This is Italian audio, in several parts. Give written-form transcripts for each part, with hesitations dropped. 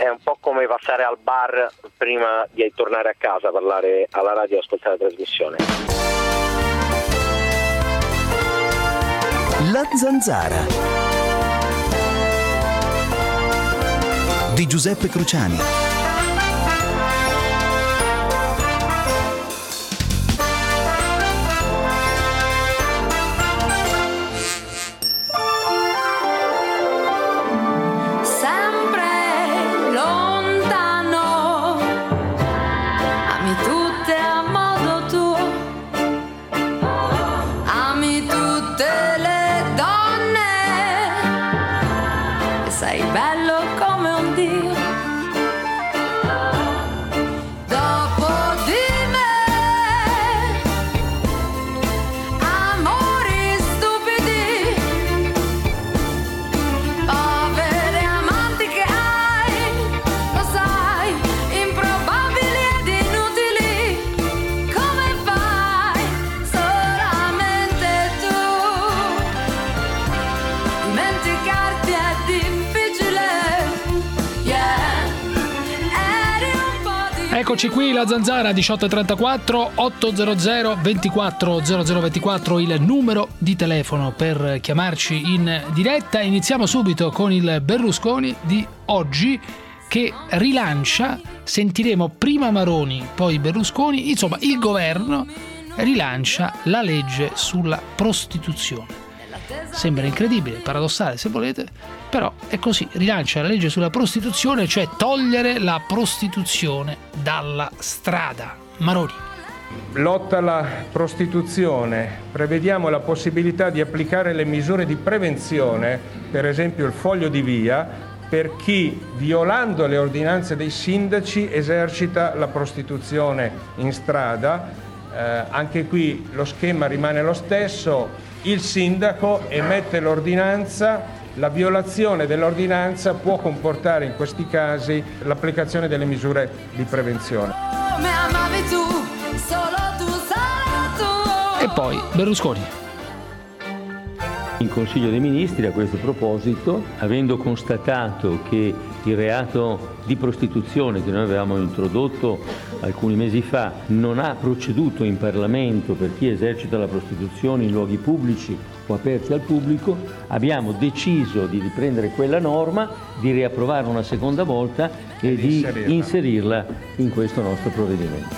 è un po' come passare al bar prima di tornare a casa, parlare alla radio e ascoltare la trasmissione. La Zanzara di Giuseppe Cruciani. Eccoci qui, la Zanzara, 18:34, 800 24 0024 il numero di telefono per chiamarci in diretta. Iniziamo subito con il Berlusconi di oggi che rilancia, sentiremo prima Maroni, poi Berlusconi, insomma il governo rilancia la legge sulla prostituzione. Sembra incredibile, paradossale se volete, però è così, rilancia la legge sulla prostituzione, cioè togliere la prostituzione dalla strada. Maroni. Lotta alla prostituzione, prevediamo la possibilità di applicare le misure di prevenzione, per esempio il foglio di via, per chi, violando le ordinanze dei sindaci, esercita la prostituzione in strada. Anche qui lo schema rimane lo stesso. Il sindaco emette l'ordinanza, la violazione dell'ordinanza può comportare in questi casi l'applicazione delle misure di prevenzione. E poi Berlusconi. In Consiglio dei Ministri a questo proposito, avendo constatato che il reato di prostituzione che noi avevamo introdotto alcuni mesi fa non ha proceduto in Parlamento per chi esercita la prostituzione in luoghi pubblici o aperti al pubblico, abbiamo deciso di riprendere quella norma, di riapprovarla una seconda volta e di inserirla in questo nostro provvedimento.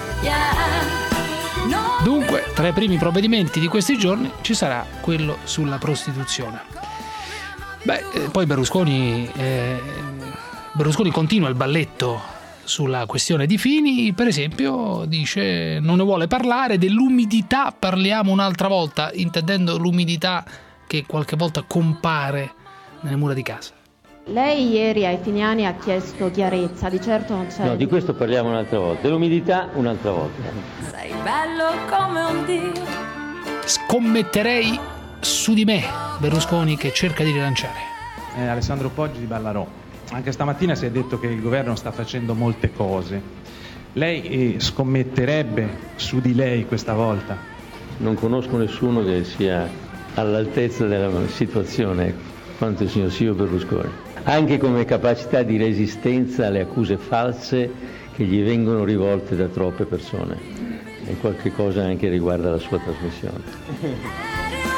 Dunque, tra i primi provvedimenti di questi giorni ci sarà quello sulla prostituzione. Poi Berlusconi continua il balletto sulla questione di Fini, per esempio dice non ne vuole parlare, dell'umidità parliamo un'altra volta, intendendo l'umidità che qualche volta compare nelle mura di casa. Lei ieri ai finiani ha chiesto chiarezza, di certo non c'è... No, di questo parliamo un'altra volta, dell'umidità un'altra volta. Sei bello come un dio. Scommetterei su di me, Berlusconi che cerca di rilanciare. Alessandro Poggi di Ballarò. Anche stamattina si è detto che il governo sta facendo molte cose. Lei scommetterebbe su di lei questa volta? Non conosco nessuno che sia all'altezza della situazione quanto il signor Silvio Berlusconi. Anche come capacità di resistenza alle accuse false che gli vengono rivolte da troppe persone. E qualche cosa anche riguarda la sua trasmissione.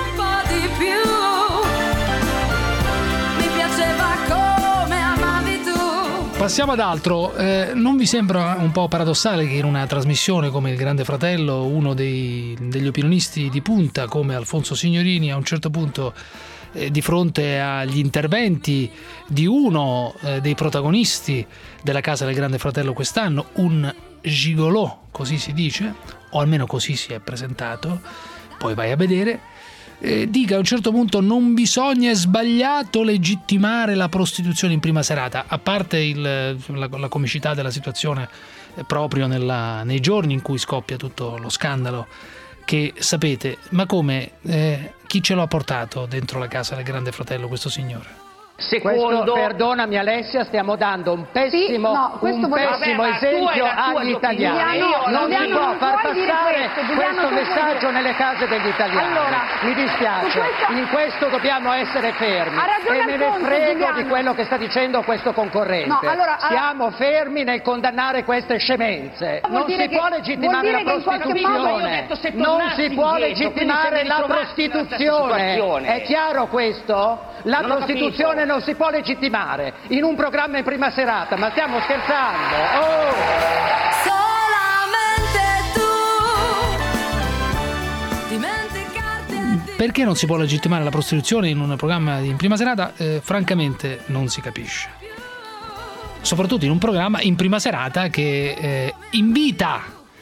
Passiamo ad altro. Non vi sembra un po' paradossale che in una trasmissione come Il Grande Fratello uno degli opinionisti di punta come Alfonso Signorini a un certo punto di fronte agli interventi di uno dei protagonisti della Casa del Grande Fratello quest'anno, un gigolò, così si dice, o almeno così si è presentato, poi vai a vedere, dica a un certo punto non bisogna, è sbagliato legittimare la prostituzione in prima serata, a parte la comicità della situazione proprio nei giorni in cui scoppia tutto lo scandalo che sapete, ma come chi ce lo ha portato dentro la Casa del Grande Fratello questo signore? Secondo, perdonami Alessia, stiamo dando un pessimo esempio agli italiani. Non si può far passare questo messaggio nelle case degli italiani. Allora, mi dispiace, in questo dobbiamo essere fermi e me ne frego di quello che sta dicendo questo concorrente. Siamo fermi nel condannare queste scemenze. Non si può legittimare la prostituzione. Non si può legittimare la prostituzione. È chiaro questo? La prostituzione non si può legittimare in un programma in prima serata, ma stiamo scherzando? Perché non si può legittimare la prostituzione in un programma in prima serata? Francamente non si capisce. Soprattutto in un programma in prima serata che invita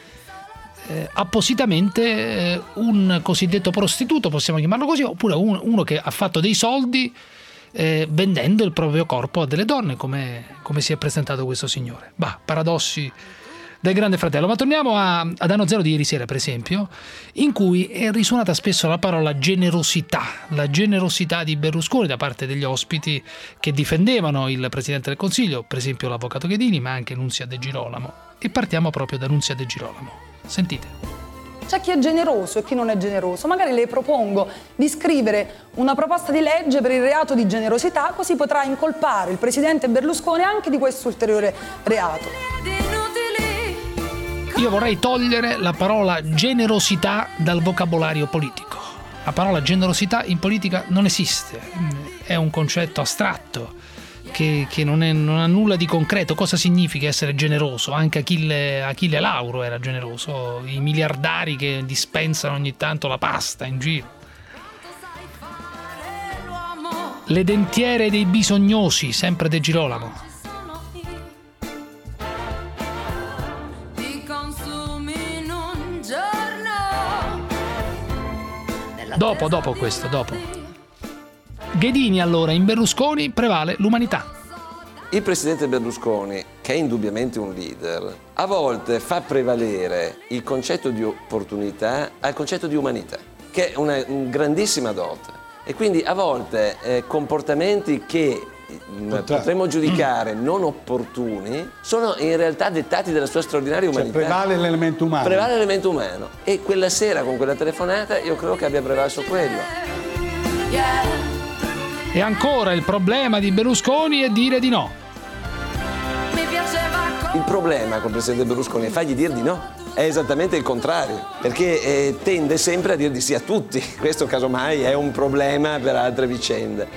appositamente un cosiddetto prostituto, possiamo chiamarlo così, oppure uno che ha fatto dei soldi vendendo il proprio corpo a delle donne, come si è presentato questo signore. Paradossi del Grande Fratello. Ma torniamo ad Anno Zero di ieri sera, per esempio, in cui è risuonata spesso la parola generosità, la generosità di Berlusconi da parte degli ospiti che difendevano il Presidente del Consiglio, per esempio l'avvocato Ghedini, ma anche Nunzia De Girolamo. E partiamo proprio da Nunzia De Girolamo. Sentite. C'è chi è generoso e chi non è generoso. Magari le propongo di scrivere una proposta di legge per il reato di generosità, così potrà incolpare il presidente Berlusconi anche di questo ulteriore reato. Io vorrei togliere la parola generosità dal vocabolario politico. La parola generosità in politica non esiste, è un concetto astratto che non ha nulla di concreto. Cosa significa essere generoso? Anche Achille Lauro era generoso, i miliardari che dispensano ogni tanto la pasta in giro. Le dentiere dei bisognosi, sempre De Girolamo. Dopo questo. Ghedini allora, in Berlusconi prevale l'umanità. Il presidente Berlusconi, che è indubbiamente un leader, a volte fa prevalere il concetto di opportunità al concetto di umanità, che è una grandissima dote. E quindi a volte comportamenti che potremmo giudicare non opportuni sono in realtà dettati dalla sua straordinaria umanità. Prevale l'elemento umano. Prevale l'elemento umano. E quella sera con quella telefonata io credo che abbia prevalso quello. E ancora il problema di Berlusconi è dire di no. Il problema con il presidente Berlusconi è fargli dire di no. È esattamente il contrario, perché tende sempre a dir di sì a tutti. Questo casomai è un problema per altre vicende.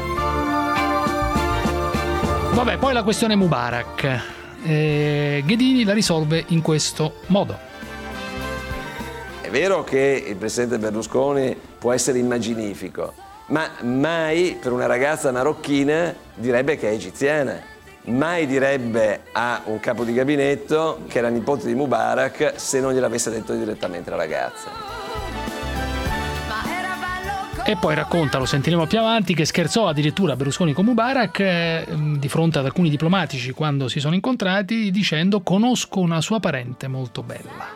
Vabbè, poi la questione Mubarak. Ghedini la risolve in questo modo. È vero che il presidente Berlusconi può essere immaginifico, ma mai per una ragazza marocchina direbbe che è egiziana. Mai direbbe a un capo di gabinetto che era nipote di Mubarak se non gliel'avesse detto direttamente la ragazza. E poi racconta, lo sentiremo più avanti, che scherzò addirittura Berlusconi con Mubarak di fronte ad alcuni diplomatici quando si sono incontrati, dicendo: conosco una sua parente molto bella.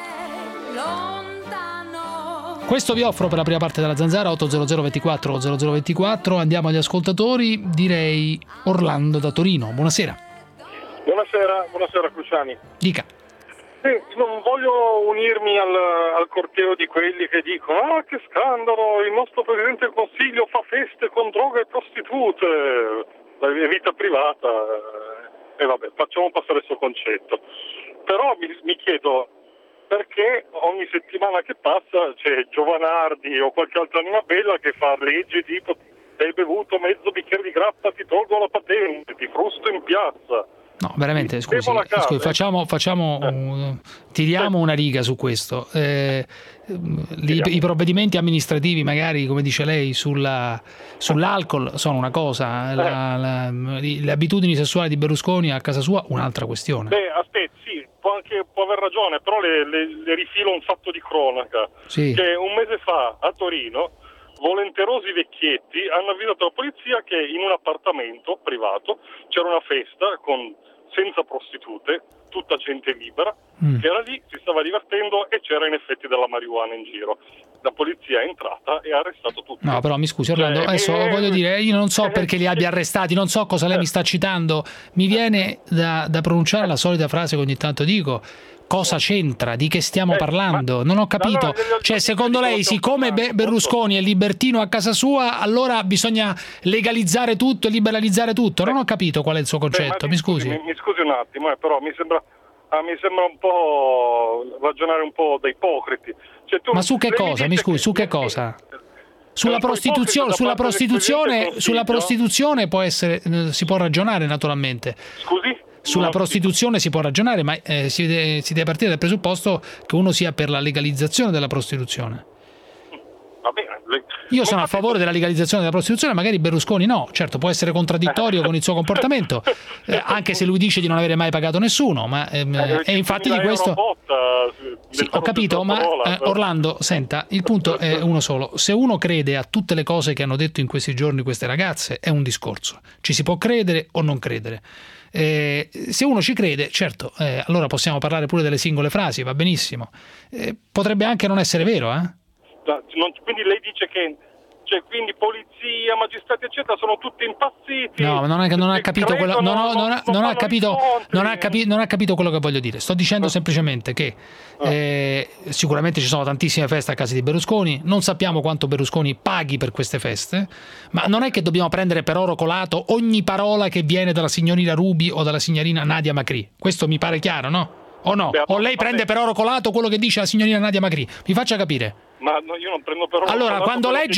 Questo vi offro per la prima parte della Zanzara. 800 24 0024. Andiamo agli ascoltatori. Direi Orlando da Torino. Buonasera. Buonasera Cruciani. Dica. Sì, non voglio unirmi al corteo di quelli che dicono: ah, che scandalo, il nostro Presidente del Consiglio fa feste con droghe e prostitute, la vita privata, e vabbè, facciamo passare questo concetto. Però mi chiedo, perché ogni settimana che passa c'è Giovanardi o qualche altra anima bella che fa leggi tipo: hai bevuto mezzo bicchiere di grappa, ti tolgo la patente, ti frusto in piazza. No, veramente, scusi, tiriamo una riga su questo. I provvedimenti amministrativi, magari, come dice lei, sull'alcol sono una cosa, le abitudini sessuali di Berlusconi a casa sua un'altra questione. Beh, aspetti, sì, può aver ragione, però le rifilo un fatto di cronaca. Sì. Che un mese fa a Torino volenterosi vecchietti hanno avvisato la polizia che in un appartamento privato c'era una festa senza prostitute, tutta gente libera, che era lì, si stava divertendo e c'era in effetti della marijuana in giro. la polizia è entrata e ha arrestato tutti. No, però mi scusi Orlando, adesso voglio dire, io non so perché li abbia arrestati, non so cosa lei mi sta citando, mi viene da pronunciare la solita frase che ogni tanto dico. Cosa c'entra? Di che stiamo parlando? Non ho capito. Cioè, secondo lei, siccome Berlusconi è libertino a casa sua, allora bisogna legalizzare tutto e liberalizzare tutto? Non ho capito qual è il suo concetto, mi scusi. Mi scusi un attimo, però mi sembra un po' ragionare un po' da ipocriti. Cioè, ma su che cosa? Mi scusi, su che cosa? Sulla prostituzione può essere, si può ragionare naturalmente. Scusi? Sulla prostituzione si può ragionare, ma si deve partire dal presupposto che uno sia per la legalizzazione della prostituzione. Va bene. Io sono a favore della legalizzazione della prostituzione, magari Berlusconi no. Certo, può essere contraddittorio con il suo comportamento, anche se lui dice di non avere mai pagato nessuno, ma e infatti di questo... Sì, ho capito, ma Orlando, senta, il punto è uno solo. Se uno crede a tutte le cose che hanno detto in questi giorni queste ragazze, è un discorso. Ci si può credere o non credere. Se uno ci crede, certo, allora possiamo parlare pure delle singole frasi, va benissimo. Potrebbe anche non essere vero, quindi lei dice che quindi polizia, magistrati eccetera sono tutti impazziti. No, non ha capito quello, non ha capito quello che voglio dire. Sto dicendo semplicemente che sicuramente ci sono tantissime feste a casa di Berlusconi, non sappiamo quanto Berlusconi paghi per queste feste, ma non è che dobbiamo prendere per oro colato ogni parola che viene dalla signorina Ruby o dalla signorina Nadia Macri. Questo mi pare chiaro, no? O no? O lei prende per oro colato quello che dice la signorina Nadia Macri? Mi faccia capire. Ma no, io non prendo per oro colato. Allora,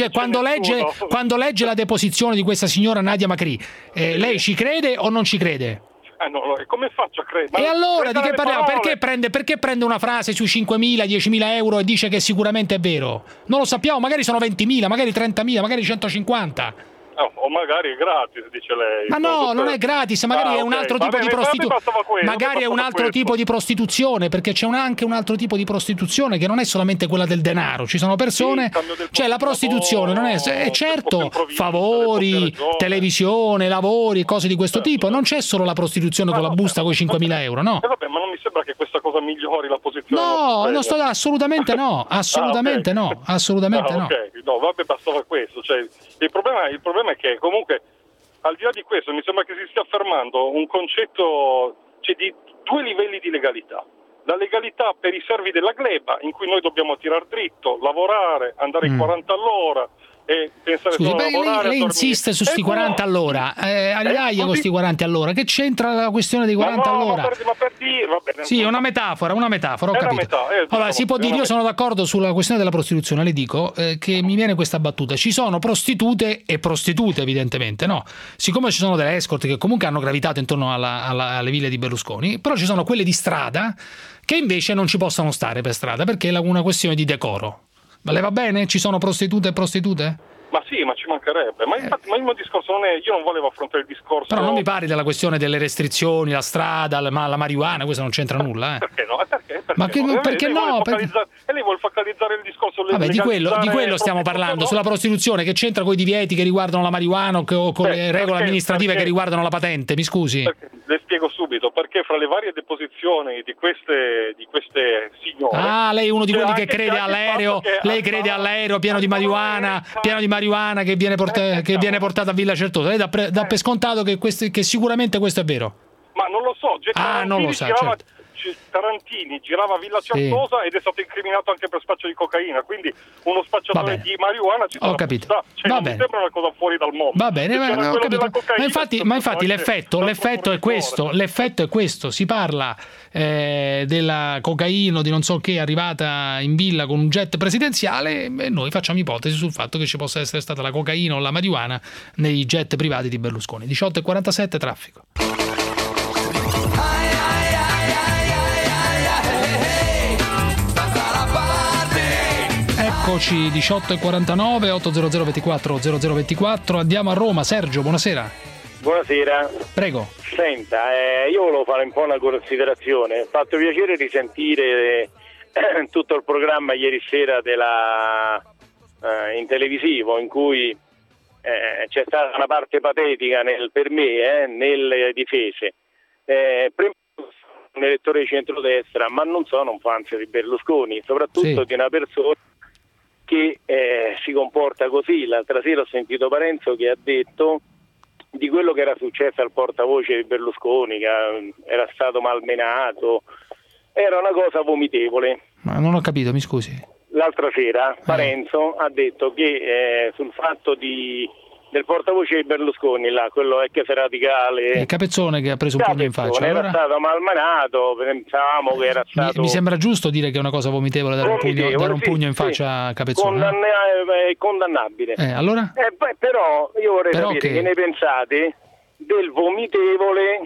quando legge la deposizione di questa signora Nadia Macri, lei ci crede o non ci crede? No, come faccio a credere? E allora di che parliamo? Perché prende una frase sui 5.000, 10.000 euro e dice che sicuramente è vero? Non lo sappiamo, magari sono 20.000, magari 30.000, magari 150. O magari è gratis, dice lei. Ma no, non è gratis, magari è un altro tipo di prostituzione. Magari è un altro tipo di prostituzione, perché c'è anche un altro tipo di prostituzione che non è solamente quella del denaro. Ci sono persone, cioè la prostituzione non è certo favori, televisione, lavori, cose di questo tipo. Non c'è solo la prostituzione con la busta con i 5.000 euro, no? Vabbè, ma non mi sembra che questa cosa migliori la posizione. No, assolutamente no, assolutamente no, assolutamente no. No, vabbè, bastava questo. Cioè, il problema è che comunque al di là di questo mi sembra che si stia affermando un concetto di due livelli di legalità. La legalità per i servi della gleba, in cui noi dobbiamo tirar dritto, lavorare, andare in 40 all'ora e pensare solo a lavorare. Lei insiste su sti 40 all'ora, con questi 40 all'ora, che c'entra la questione dei 40 all'ora? Ma per dire, va bene. Sì, è una metafora, ho capito. Allora, si può dire, io sono d'accordo sulla questione della prostituzione, le dico che mi viene questa battuta, ci sono prostitute e prostitute evidentemente, no? Siccome ci sono delle escort che comunque hanno gravitato intorno alle ville di Berlusconi, però ci sono quelle di strada che invece non ci possono stare per strada perché è una questione di decoro. Ma le va bene? Ci sono prostitute e prostitute? Ma sì, ma ci mancherebbe. Ma infatti, ma il mio discorso non è... Io non volevo affrontare il discorso... Però non mi parli della questione delle restrizioni, la strada, la marijuana, questo non c'entra nulla, Perché no? Perché no? E lei vuole focalizzare il discorso... Vabbè, di quello stiamo parlando, sulla prostituzione, che c'entra con i divieti che riguardano la marijuana o con le regole amministrative che riguardano la patente, mi scusi? Le spiego subito, perché fra le varie deposizioni di queste signore... Ah, lei è uno di quelli che crede all'aereo, lei crede all'aereo pieno di marijuana che viene portato a Villa Certosa. Lei dà per scontato che sicuramente questo è vero. Ma non lo so. Non lo sa, certo. Tarantini girava a Villa Certosa ed è stato incriminato anche per spaccio di cocaina, quindi uno spacciatore di marijuana ci ho capito. Non mi sembra una cosa fuori dal mondo. Va bene, ho capito. Ma infatti l'effetto è questo, si parla della cocaina di non so che arrivata in villa con un jet presidenziale e noi facciamo ipotesi sul fatto che ci possa essere stata la cocaina o la marijuana nei jet privati di Berlusconi. 18:47 traffico. Eccoci, 18:49, 800 24 0024. Andiamo a Roma. Sergio, buonasera. Buonasera. Prego. Senta, io volevo fare un po' una considerazione. Mi ha fatto piacere risentire tutto il programma ieri sera in televisivo, in cui c'è stata una parte patetica per me nelle difese. Prima un elettore di centrodestra, ma non sono un fan di Berlusconi, soprattutto di una persona che si comporta così. L'altra sera ho sentito Parenzo che ha detto di quello che era successo al portavoce di Berlusconi, che era stato malmenato, era una cosa vomitevole. Ma non ho capito, mi scusi. L'altra sera Parenzo ha detto che sul fatto del portavoce di Berlusconi, là, quello ex radicale, il Capezzone che ha preso un pugno in faccia, era stato malmenato, pensavamo che era stato... Mi sembra giusto dire che è una cosa vomitevole dare un pugno in faccia a Capezzone. È condannabile. Allora? Però io vorrei sapere che ne pensate del vomitevole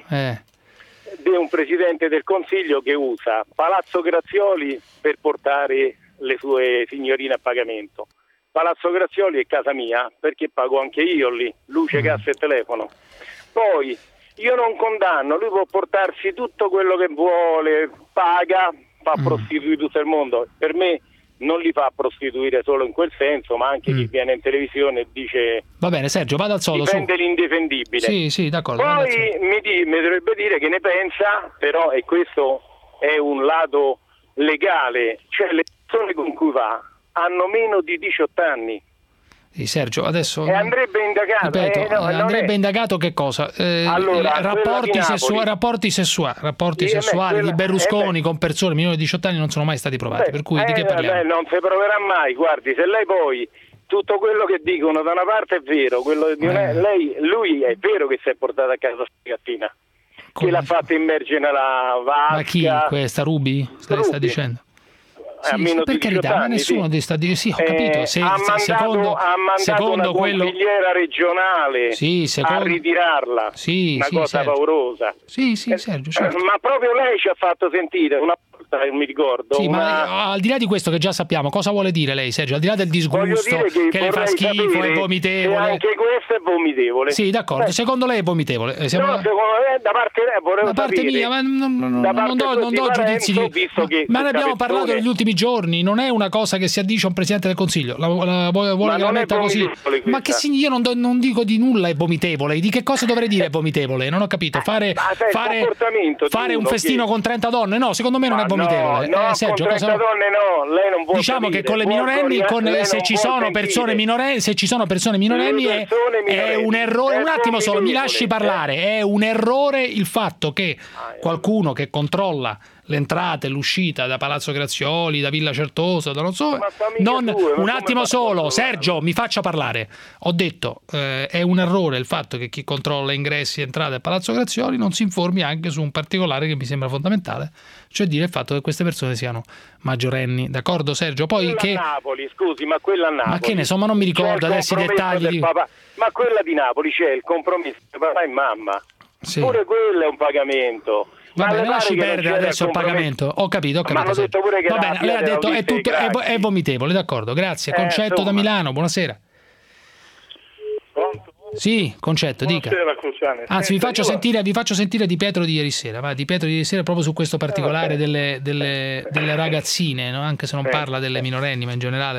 di un Presidente del Consiglio che usa Palazzo Grazioli per portare le sue signorine a pagamento. Palazzo Grazioli è casa mia perché pago anche io lì, luce, gas e telefono. Poi io non condanno, lui può portarsi tutto quello che vuole, paga, fa prostituire tutto il mondo. Per me non li fa prostituire solo in quel senso, ma anche chi viene in televisione e dice... Va bene, Sergio, vada al sodo. Difende l'indifendibile. Sì, d'accordo. Poi mi dovrebbe dire che ne pensa, però, e questo è un lato legale, cioè le persone con cui va hanno meno di 18 anni. Sì, Sergio, adesso andrebbe indagato. Ripeto, andrebbe indagato che cosa? Allora, rapporti sessuali di Berlusconi con persone minori di 18 anni non sono mai stati provati, per cui di che parliamo? Non si proverà mai, guardi, se lei poi tutto quello che dicono da una parte è vero, quello di lui è vero che si è portato a casa stamattina, che l'ha fatto immergere nella vasca. Ma chi? Questa Rubi? Sta dicendo? Sì, per carità, ma nessuno sta dicendo. Sì, ho capito. Ha mandato una consigliera regionale a ritirarla. Una cosa Sergio. paurosa. Sì, Sergio. Certo. Ma proprio lei ci ha fatto sentire una volta, mi ricordo. Sì, ma al di là di questo che già sappiamo, cosa vuole dire lei, Sergio? Al di là del disgusto, che le fa schifo, è vomitevole. Anche questo è vomitevole. Sì, d'accordo. Secondo lei è vomitevole? No, secondo me, da parte volevo parte sapere. Mia, ma non do giudizi ma ne abbiamo parlato negli ultimi giorni, non è una cosa che si addice a un Presidente del Consiglio, vuole che la metta così. Ma che io non dico di nulla è vomitevole, di che cosa dovrei dire è vomitevole? Non ho capito. Fare un festino con 30 donne? No, secondo me non è vomitevole. Sergio, con 30 donne no, lei non può diciamo capire. Che con le minorenni, se ci sono persone minorenni è un errore. Un attimo solo, mi lasci parlare. È un errore il fatto che qualcuno che controlla le entrate, l'uscita da Palazzo Grazioli, da Villa Certosa, da non so. Un attimo solo, Sergio, mi faccia parlare. Ho detto, è un errore il fatto che chi controlla ingressi e entrate a Palazzo Grazioli non si informi anche su un particolare che mi sembra fondamentale, cioè dire il fatto che queste persone siano maggiorenni. D'accordo, Sergio? Poi quella a Napoli, scusi, ma quella a Napoli. Ma che ne so, ma non mi ricordo adesso i dettagli. Ma quella di Napoli c'è il compromesso di papà e mamma. Sì. Pure quello è un pagamento. Vabbè, lasci perdere adesso il pagamento. Ho capito. Va bene, lei ha detto è vomitevole, d'accordo, grazie. Concetto da Milano, buonasera. Pronto? Sì, Concetto, dica. Buonasera, Cruciani. Anzi, vi faccio sentire Di Pietro di ieri sera. Va, Di Pietro di ieri sera proprio su questo particolare delle ragazzine, no? Anche se non parla delle minorenni, ma in generale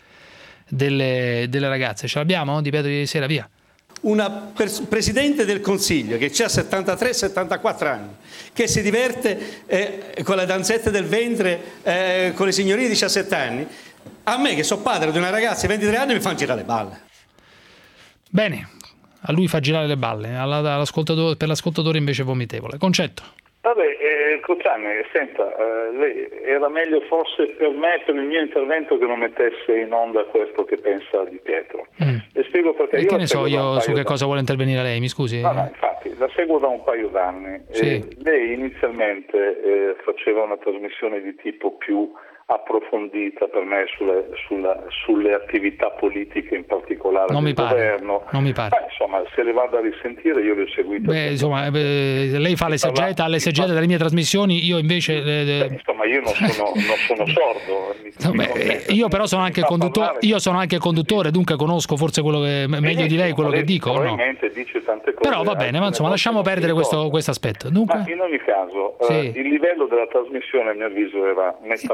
delle ragazze. Ce l'abbiamo? Di Pietro di ieri sera, via. Una Presidente del Consiglio che ha 73-74 anni, che si diverte con le danzette del ventre con le signorine di 17 anni, a me che sono padre di una ragazza di 23 anni mi fanno girare le balle. Bene, a lui fa girare le balle, per l'ascoltatore invece vomitevole. Concetto. Vabbè, Cruciani, senta, lei era meglio forse per me, per il mio intervento, che non mettesse in onda questo che pensa Di Pietro. Le spiego perché. E che ne so io su che cosa vuole intervenire lei, mi scusi? No, infatti, la seguo da un paio d'anni. Sì. Lei inizialmente faceva una trasmissione di tipo più approfondita per me sulle attività politiche, in particolare del governo. Non mi pare. Insomma, se le vado a risentire, io le ho seguite. Lei fa l'esegeta delle mie trasmissioni, io invece insomma, io non sono sordo. Io però sono anche conduttore, dunque conosco forse quello che meglio di lei quello che dico, no? Dice tante cose. Però va bene, ma insomma lasciamo perdere questo aspetto. Dunque, ma in ogni caso il livello della trasmissione, a mio avviso, era nettamente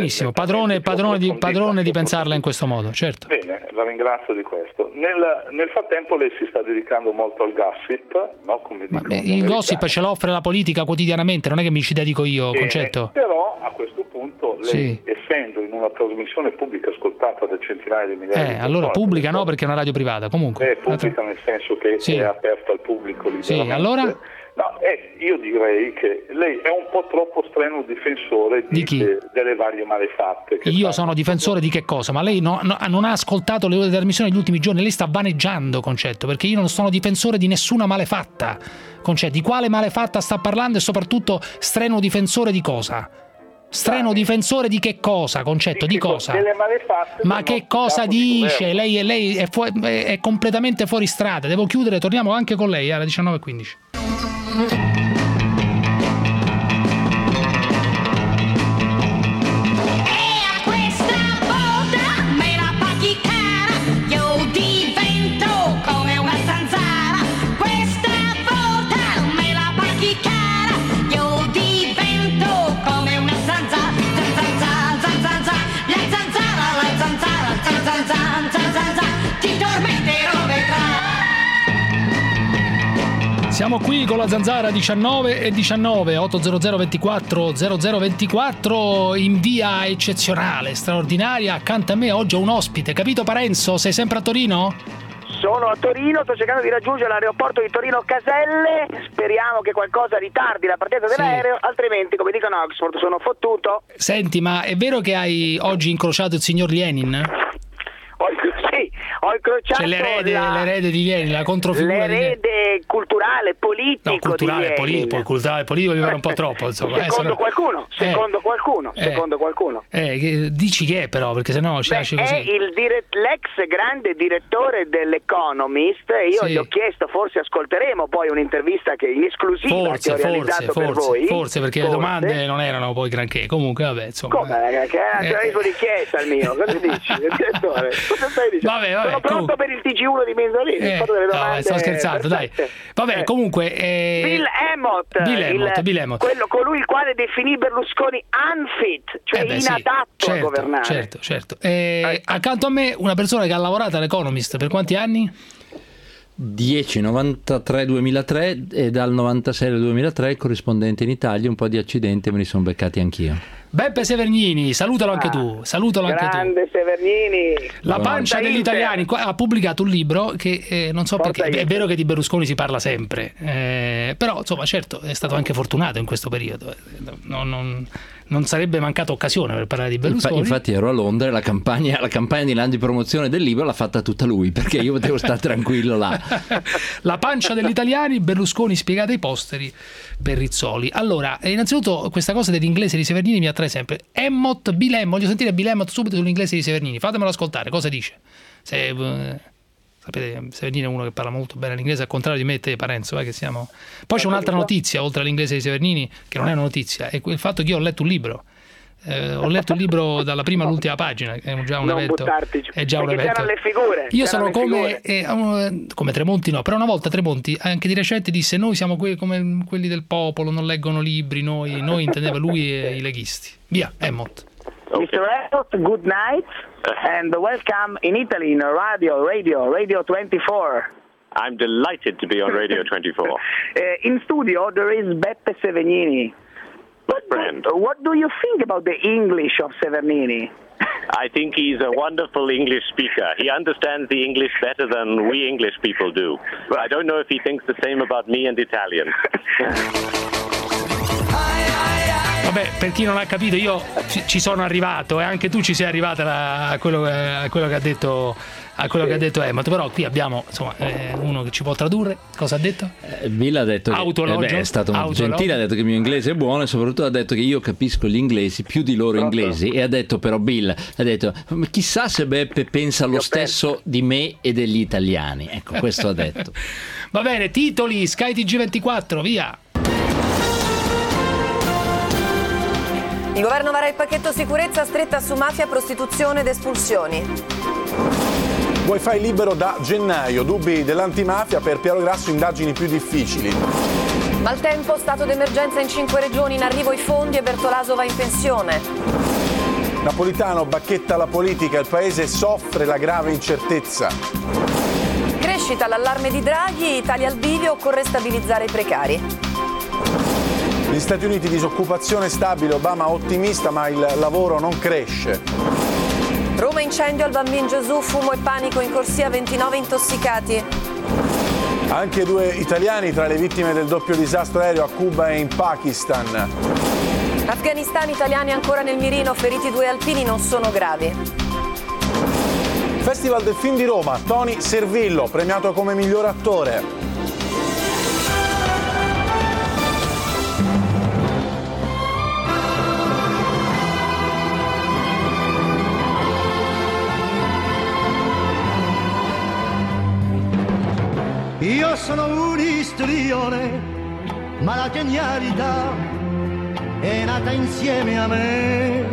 benissimo, padrone di pensarla in questo modo, certo. Bene, la ringrazio di questo. Nel frattempo lei si sta dedicando molto al gossip, no? Come dicono il gossip ce l'offre la politica quotidianamente, non è che mi ci dedico io, Concetto. Però a questo punto lei, essendo in una trasmissione pubblica ascoltata da centinaia di migliaia di persone... allora pubblica no, perché è una radio privata, comunque. Pubblica nel senso che è aperta al pubblico liberamente. Sì, allora? No, io direi che lei è un po' troppo strenuo difensore di chi? Delle varie malefatte. Io sono difensore di che cosa? Ma lei non ha ascoltato le trasmissioni degli ultimi giorni, lei sta vaneggiando, Concetto, perché io non sono difensore di nessuna malefatta. Concetto, di quale malefatta sta parlando e soprattutto strenuo difensore di cosa? Strenuo difensore di che cosa, Concetto? Di cosa? Ma che cosa dice? Lei è completamente fuori strada. Devo chiudere, torniamo anche con lei alle 19:15. Siamo qui con la Zanzara 19:19, 800 24 0024, in via eccezionale, straordinaria. Accanto a me oggi ho un ospite, capito Parenzo? Sei sempre a Torino? Sono a Torino, sto cercando di raggiungere l'aeroporto di Torino Caselle, speriamo che qualcosa ritardi la partenza dell'aereo, altrimenti, come dicono a Oxford, sono fottuto. Senti, ma è vero che hai oggi incrociato il signor Lenin? Sì, ho incrociato l'erede di Lenin, la controfigura l'erede culturale, politico. No, culturale, politico mi pare un po' troppo, insomma. Secondo qualcuno. Dici che è però, perché sennò ci lasci così. È l'ex grande direttore dell'Economist, e io gli ho chiesto, forse ascolteremo poi un'intervista che in esclusiva che ho realizzato per voi. Forse, perché le domande non erano poi granché. Comunque, vabbè, insomma. Come? Che è un giornalismo di chiesa il mio, cosa dici? Direttore? Cosa stai dicendo? Vabbè, sono pronto per il TG1 di Menzolini, fatto delle domande. Sto scherzando, perfette. Dai. Vabbè, comunque Bill Ammott, colui il quale definì Berlusconi unfit, cioè inadatto a governare. Certo. Accanto a me una persona che ha lavorato all'Economist per quanti anni? 10, 93-2003 e dal 96 al 2003 corrispondente in Italia. Un po' di accidenti me li sono beccati anch'io. Beppe Severnini, salutalo anche tu. Grande Severnini. La pancia degli italiani ha pubblicato un libro che non so perché, è vero che di Berlusconi si parla sempre, però insomma certo è stato anche fortunato in questo periodo, non sarebbe mancata occasione per parlare di Berlusconi. Infatti ero a Londra e la campagna di lancio di promozione del libro l'ha fatta tutta lui, perché io potevo stare tranquillo là. La pancia degli italiani, Berlusconi spiegata ai posteri per Rizzoli. Allora, innanzitutto questa cosa dell'inglese di Severnini mi attrae sempre. Bill Ammott, voglio sentire Bill Ammott subito sull'inglese di Severnini, fatemelo ascoltare, cosa dice? Sapete, Severnini è uno che parla molto bene l'inglese, al contrario di me e te, Parenzo, che siamo... Poi c'è un'altra notizia, oltre all'inglese di Severnini, che non è una notizia, è il fatto che io ho letto un libro. Ho letto il libro dalla prima all'ultima pagina, è già un evento. È già un evento. C'erano le figure. Io sono come Tremonti, no, però una volta Tremonti anche di recente disse: noi siamo come quelli del popolo, non leggono libri, noi intendeva lui e i leghisti. Via, Ammott. Mr. Ammott, good night and welcome in Italy in Radio 24. I'm delighted to be on Radio 24. In studio there is Beppe Severnini. What do you think about the English of Severnini? I think he's a wonderful English speaker. He understands the English better than we English people do. But I don't know if he thinks the same about me and Italian. Vabbè, per chi non ha capito, io ci sono arrivato e anche tu ci sei arrivata a quello che ha detto Ammott, però qui abbiamo insomma uno che ci può tradurre. Cosa ha detto? Bill ha detto che è stato molto gentile, ha detto che il mio inglese è buono e soprattutto ha detto che io capisco gli inglesi più di loro inglesi, e ha detto però Bill ha detto chissà se Beppe pensa lo stesso di me e degli italiani, ecco, questo ha detto. Va bene, titoli Sky TG24, via. Il governo vara il pacchetto sicurezza stretta su mafia, prostituzione ed espulsioni. Wi-Fi libero da gennaio, dubbi dell'antimafia, per Piero Grasso indagini più difficili. Maltempo, stato d'emergenza in 5 regioni, in arrivo i fondi e Bertolaso va in pensione. Napolitano bacchetta la politica, il paese soffre la grave incertezza. Crescita, l'allarme di Draghi, Italia al bivio, occorre stabilizzare i precari. Gli Stati Uniti, disoccupazione stabile, Obama ottimista ma il lavoro non cresce. Roma, incendio al Bambin Gesù, fumo e panico in corsia, 29 intossicati. Anche 2 italiani tra le vittime del doppio disastro aereo a Cuba e in Pakistan. Afghanistan, italiani ancora nel mirino, feriti 2 alpini, non sono gravi. Festival del film di Roma, Tony Servillo, premiato come miglior attore. Io sono un istrione, ma la genialità è nata insieme a me.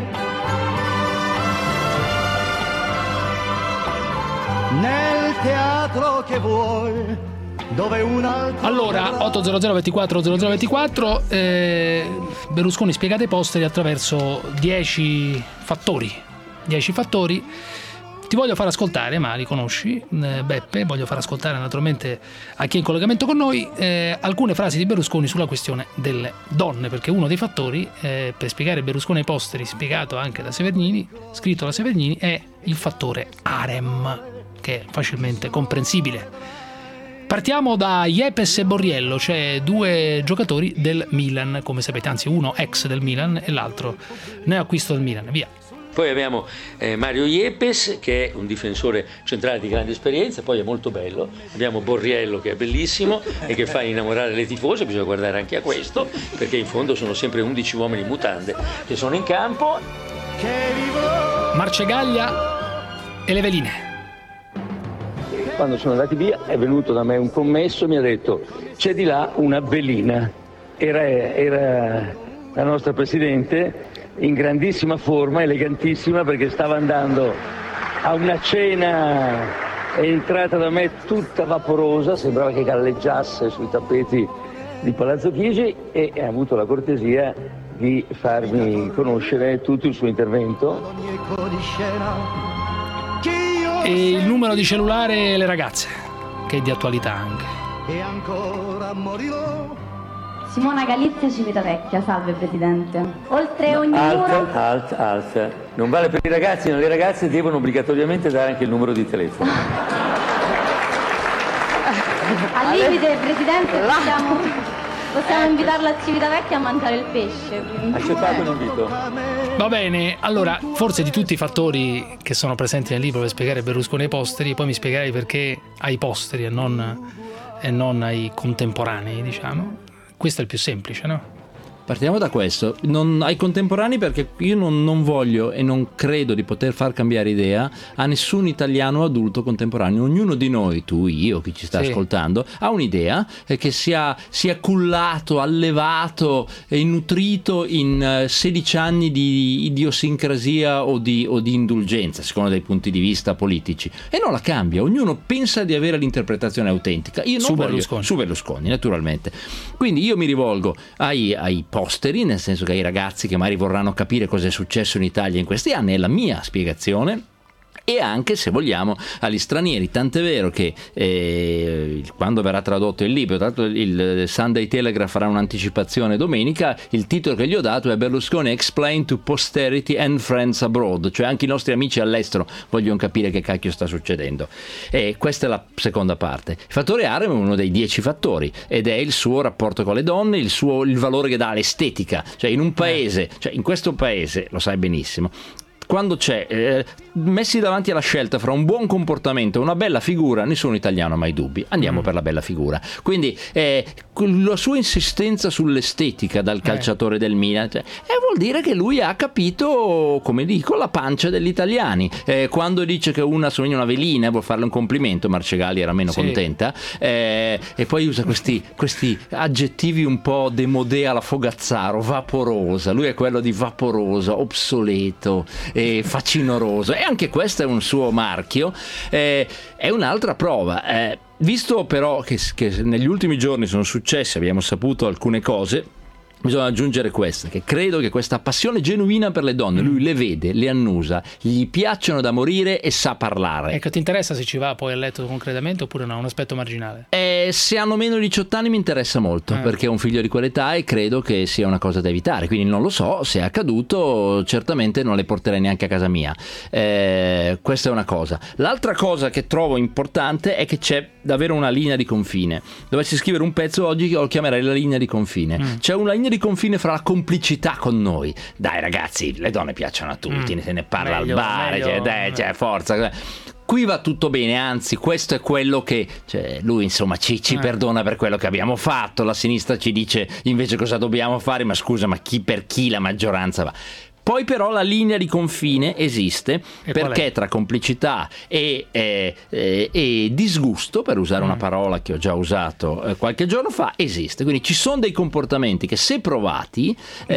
Nel teatro che vuoi, dove un altro... Allora, 800 24 0024, Berlusconi spiegate i posteri attraverso 10 fattori. 10 fattori. Ti voglio far ascoltare, ma li conosci, Beppe, voglio far ascoltare naturalmente a chi è in collegamento con noi alcune frasi di Berlusconi sulla questione delle donne, perché uno dei fattori per spiegare Berlusconi ai posteri, spiegato anche da Severnini, scritto da Severnini, è il fattore harem, che è facilmente comprensibile. Partiamo da Yepes e Borriello, cioè 2 giocatori del Milan, come sapete, anzi uno ex del Milan e l'altro neoacquisto del Milan, via. Poi abbiamo Mario Yepes, che è un difensore centrale di grande esperienza, poi è molto bello. Abbiamo Borriello, che è bellissimo e che fa innamorare le tifose, bisogna guardare anche a questo, perché in fondo sono sempre 11 uomini in mutande che sono in campo. Marcegaglia e le veline. Quando sono andati via è venuto da me un commesso e mi ha detto: c'è di là una velina. Era la nostra Presidente, in grandissima forma, elegantissima, perché stava andando a una cena, è entrata da me tutta vaporosa, sembrava che galleggiasse sui tappeti di Palazzo Chigi, e ha avuto la cortesia di farmi conoscere tutto il suo intervento. E il numero di cellulare e le ragazze, che è di attualità anche. E ancora morirò. Simona Galizia, Civitavecchia, salve Presidente. Oltre ogni muro... Alt. Non vale per i ragazzi, ma le ragazze devono obbligatoriamente dare anche il numero di telefono. Al limite, Presidente, possiamo invitarla a Civitavecchia a mangiare il pesce. Accettato l'invito. Va bene, allora, forse di tutti i fattori che sono presenti nel libro per spiegare Berlusconi ai posteri, poi mi spiegherai perché ai posteri e non ai contemporanei, diciamo. Questo è il più semplice, no? Partiamo da questo, non ai contemporanei, perché io non voglio e non credo di poter far cambiare idea a nessun italiano adulto contemporaneo. Ognuno di noi, tu, io, chi ci sta ascoltando, ha un'idea che sia cullato, allevato e nutrito in 16 anni di idiosincrasia o di indulgenza, secondo dei punti di vista politici, e non la cambia. Ognuno pensa di avere l'interpretazione autentica. Io non su Berlusconi, naturalmente. Quindi io mi rivolgo ai posteri, nel senso che ai ragazzi che magari vorranno capire cosa è successo in Italia in questi anni, è la mia spiegazione, e anche, se vogliamo, agli stranieri. Tant'è vero che quando verrà tradotto il libro, tra l'altro il Sunday Telegraph farà un'anticipazione domenica, il titolo che gli ho dato è Berlusconi Explain to Posterity and Friends Abroad, cioè anche i nostri amici all'estero vogliono capire che cacchio sta succedendo. E questa è la seconda parte. Il fattore harem è uno dei 10 fattori, ed è il suo rapporto con le donne, il valore che dà all'estetica, cioè in un paese, cioè in questo paese, lo sai benissimo, quando c'è messi davanti alla scelta fra un buon comportamento e una bella figura, nessun italiano ha mai dubbi, andiamo per la bella figura. Quindi la sua insistenza sull'estetica dal calciatore del Milan, vuol dire che lui ha capito, come dico, la pancia degli italiani. Quando dice che una somiglia a una velina, vuol farle un complimento, Marcegaglia era meno contenta, e poi usa questi aggettivi un po' démodé alla Fogazzaro, vaporosa, lui è quello di vaporoso, obsoleto, facinoroso, e anche questo è un suo marchio. È un'altra prova, visto però che negli ultimi giorni sono successe, abbiamo saputo alcune cose, bisogna aggiungere questa, che credo che questa passione genuina per le donne, lui le vede, le annusa, gli piacciono da morire e sa parlare. Ecco, ti interessa se ci va poi a letto concretamente oppure no? È un aspetto marginale? Se hanno meno di 18 anni mi interessa molto, perché ho un figlio di quell'età e credo che sia una cosa da evitare, quindi non lo so, se è accaduto certamente non le porterei neanche a casa mia. Questa è una cosa. L'altra cosa che trovo importante è che c'è davvero una linea di confine. Dovessi scrivere un pezzo oggi che lo chiamerei la linea di confine. C'è una linea di confine fra la complicità con noi. Dai ragazzi, le donne piacciono a tutti, se ne parla al bar, cioè, forza. Qui va tutto bene, anzi questo è quello che lui insomma ci perdona per quello che abbiamo fatto, la sinistra ci dice invece cosa dobbiamo fare, ma scusa, ma per chi la maggioranza va? Poi però la linea di confine esiste, perché tra complicità e disgusto, per usare una parola che ho già usato qualche giorno fa, esiste. Quindi ci sono dei comportamenti che, se provati,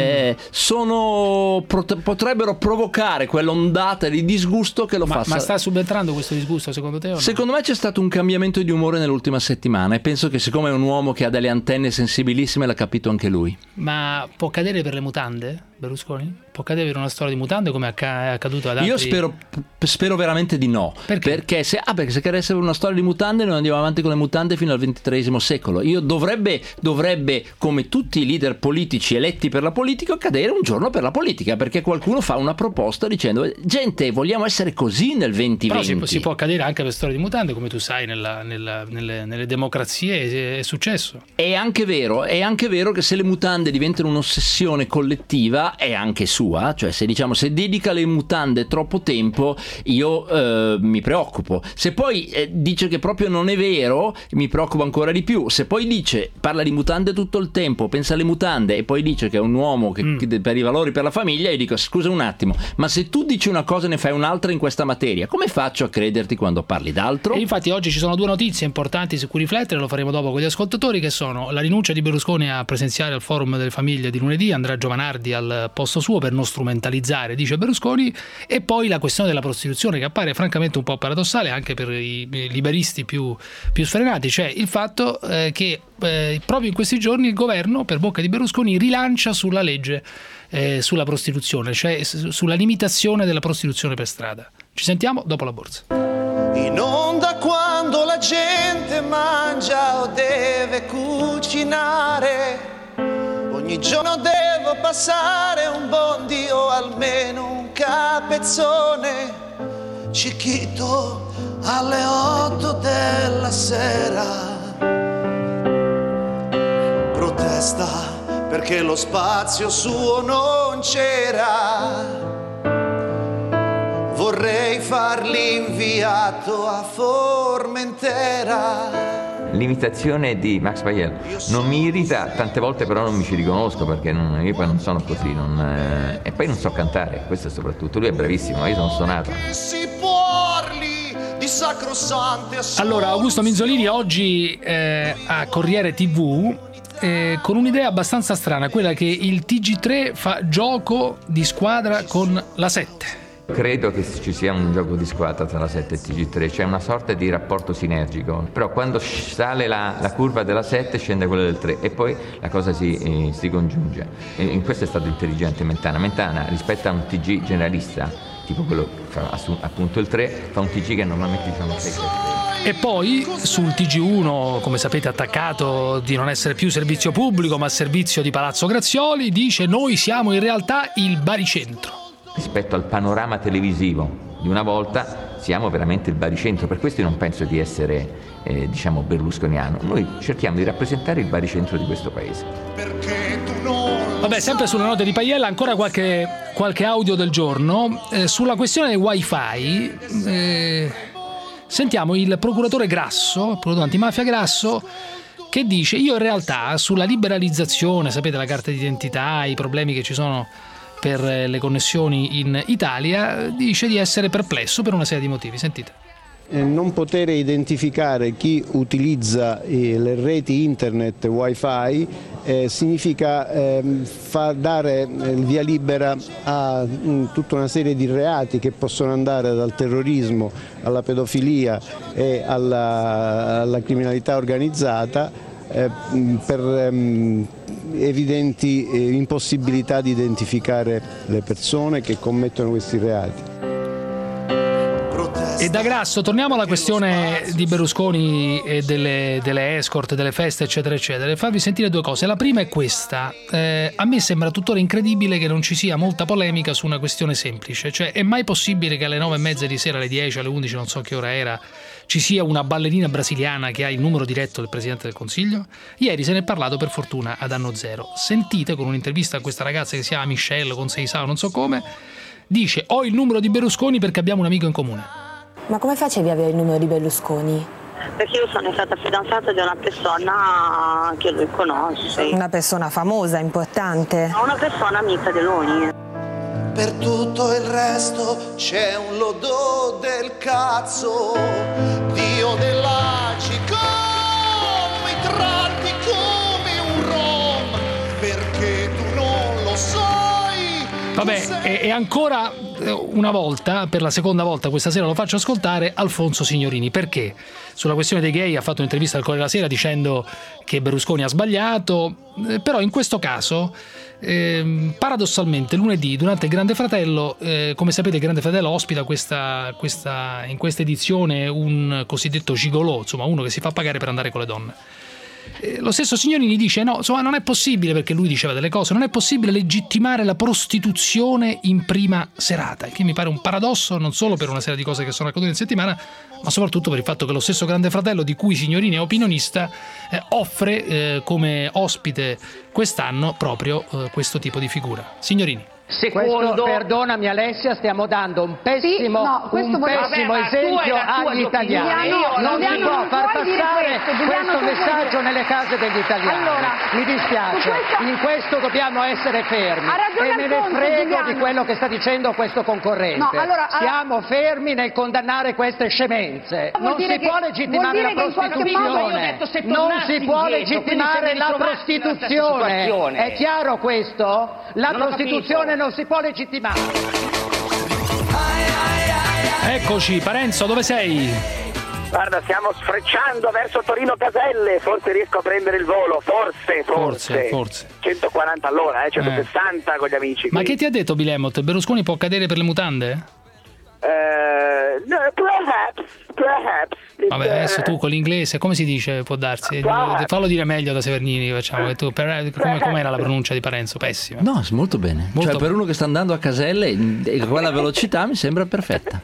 potrebbero provocare quell'ondata di disgusto che lo fa. Ma sta subentrando questo disgusto secondo te o no? Secondo me c'è stato un cambiamento di umore nell'ultima settimana e penso che, siccome è un uomo che ha delle antenne sensibilissime, l'ha capito anche lui. Ma può cadere per le mutande, Berlusconi? Può cadere per una storia di mutande come è accaduto ad altri? Io spero veramente di no. Perché se cadesse per una storia di mutande, noi andiamo avanti con le mutande fino al XXIII secolo. Dovrebbe, come tutti i leader politici eletti per la politica, cadere un giorno per la politica, perché qualcuno fa una proposta dicendo: gente, vogliamo essere così nel 2020. Però si può accadere anche per storie di mutande, come tu sai, nelle democrazie è successo. È anche vero che se le mutande diventano un'ossessione collettiva, è anche sua, cioè se dedica le mutande troppo tempo, io mi preoccupo. Se poi dice che proprio non è vero, mi preoccupo ancora di più. Se poi parla di mutande tutto il tempo, pensa alle mutande e poi dice che è un uomo che per i valori, per la famiglia, io dico: scusa un attimo, ma se tu dici una cosa e ne fai un'altra in questa materia, come faccio a crederti quando parli d'altro? E infatti oggi ci sono due notizie importanti su cui riflettere, lo faremo dopo con gli ascoltatori, che sono la rinuncia di Berlusconi a presenziare al forum delle famiglie di lunedì, andrà Giovanardi al posto suo per non strumentalizzare, dice Berlusconi, e poi la questione della prostituzione, che appare francamente un po' paradossale anche per i liberisti più sfrenati, cioè il fatto che proprio in questi giorni il governo, per bocca di Berlusconi, rilancia sulla legge sulla prostituzione, cioè sulla limitazione della prostituzione per strada. Ci sentiamo dopo la borsa. In onda quando la gente mangia o deve cucinare, ogni giorno devo passare un bondi o almeno un capezzone, Cicchito alle 8 della sera. Protesta perché lo spazio suo non c'era. Vorrei farli inviato a Formentera. L'imitazione di Max Payel non mi irrita, tante volte però non mi ci riconosco, perché io poi non sono così, e poi non so cantare, questo è soprattutto. Lui è bravissimo, io sono suonato. Allora, Augusto Minzolini oggi a Corriere TV con un'idea abbastanza strana, quella che il TG3 fa gioco di squadra con la 7. Credo che ci sia un gioco di squadra tra la 7 e il TG3, c'è una sorta di rapporto sinergico, però quando sale la curva della 7 scende quella del 3 e poi la cosa si congiunge. E in questo è stato intelligente Mentana rispetto a un TG generalista, tipo quello che fa appunto il 3, fa un TG che normalmente diciamo 6. E poi sul TG1, come sapete, attaccato di non essere più servizio pubblico ma servizio di Palazzo Grazioli, dice: noi siamo in realtà il baricentro. Rispetto al panorama televisivo di una volta siamo veramente il baricentro, per questo io non penso di essere berlusconiano, noi cerchiamo di rappresentare il baricentro di questo paese. Vabbè, sempre sulle note di Paiella, ancora qualche audio del giorno sulla questione del wifi. Sentiamo il procuratore Grasso, il procuratore antimafia Grasso, che dice: io in realtà sulla liberalizzazione, sapete, la carta d'identità, i problemi che ci sono per le connessioni in Italia, dice di essere perplesso per una serie di motivi. Sentite. Non poter identificare chi utilizza le reti internet wifi significa dare il via libera a tutta una serie di reati che possono andare dal terrorismo alla pedofilia e alla criminalità organizzata, per evidenti impossibilità di identificare le persone che commettono questi reati. E da Grasso torniamo alla questione di Berlusconi e delle escort, delle feste eccetera eccetera, farvi sentire due cose. La prima è questa: a me sembra tuttora incredibile che non ci sia molta polemica su una questione semplice, cioè è mai possibile che alle 9:30 di sera, alle 10, alle 11, non so che ora era, ci sia una ballerina brasiliana che ha il numero diretto del Presidente del Consiglio? Ieri se ne è parlato per fortuna ad Anno Zero. Sentite con un'intervista a questa ragazza che si chiama Michelle Conseisao, non so come, dice: ho il numero di Berlusconi perché abbiamo un amico in comune. Ma come facevi ad avere il numero di Berlusconi? Perché io sono stata fidanzata di una persona che lui conosce. Una persona famosa, importante? Una persona amica di lui. Per tutto il resto c'è un lodo del cazzo, Dio dell'ACI, come tratti come un rom, perché tu non lo sai. Vabbè, e ancora una volta, per la seconda volta questa sera lo faccio ascoltare, Alfonso Signorini. Perché? Sulla questione dei gay ha fatto un'intervista al Corriere della Sera dicendo che Berlusconi ha sbagliato, però in questo caso paradossalmente lunedì durante il Grande Fratello, come sapete il Grande Fratello ospita in questa edizione un cosiddetto gigolò, insomma uno che si fa pagare per andare con le donne. Lo stesso Signorini dice no, insomma non è possibile, perché lui diceva delle cose, non è possibile legittimare la prostituzione in prima serata, che mi pare un paradosso non solo per una serie di cose che sono accadute in settimana, ma soprattutto per il fatto che lo stesso Grande Fratello, di cui Signorini è opinionista, offre come ospite quest'anno proprio questo tipo di figura. Signorini. Secondo, perdonami Alessia, stiamo dando un pessimo esempio agli italiani. Non si può far passare questo messaggio nelle case degli italiani. Mi dispiace, in questo dobbiamo essere fermi e me ne frego di quello che sta dicendo questo concorrente. Siamo fermi nel condannare queste scemenze. Non si può legittimare la prostituzione. Non si può legittimare la prostituzione. È chiaro questo? La prostituzione non si può legittimare. Eccoci, Parenzo, dove sei? Guarda, stiamo sfrecciando verso Torino Caselle, forse riesco a prendere il volo, forse. 140 all'ora, 160 con gli amici. Ma che ti ha detto Bilemot? Berlusconi può cadere per le mutande? No, perhaps. Vabbè, adesso tu con l'inglese, come si dice? Può darsi. Fallo dire meglio da Severnini, facciamo. Che tu, com'era la pronuncia di Parenzo? Pessima. No, molto bene. Per uno che sta andando a Caselle, con quella velocità mi sembra perfetta.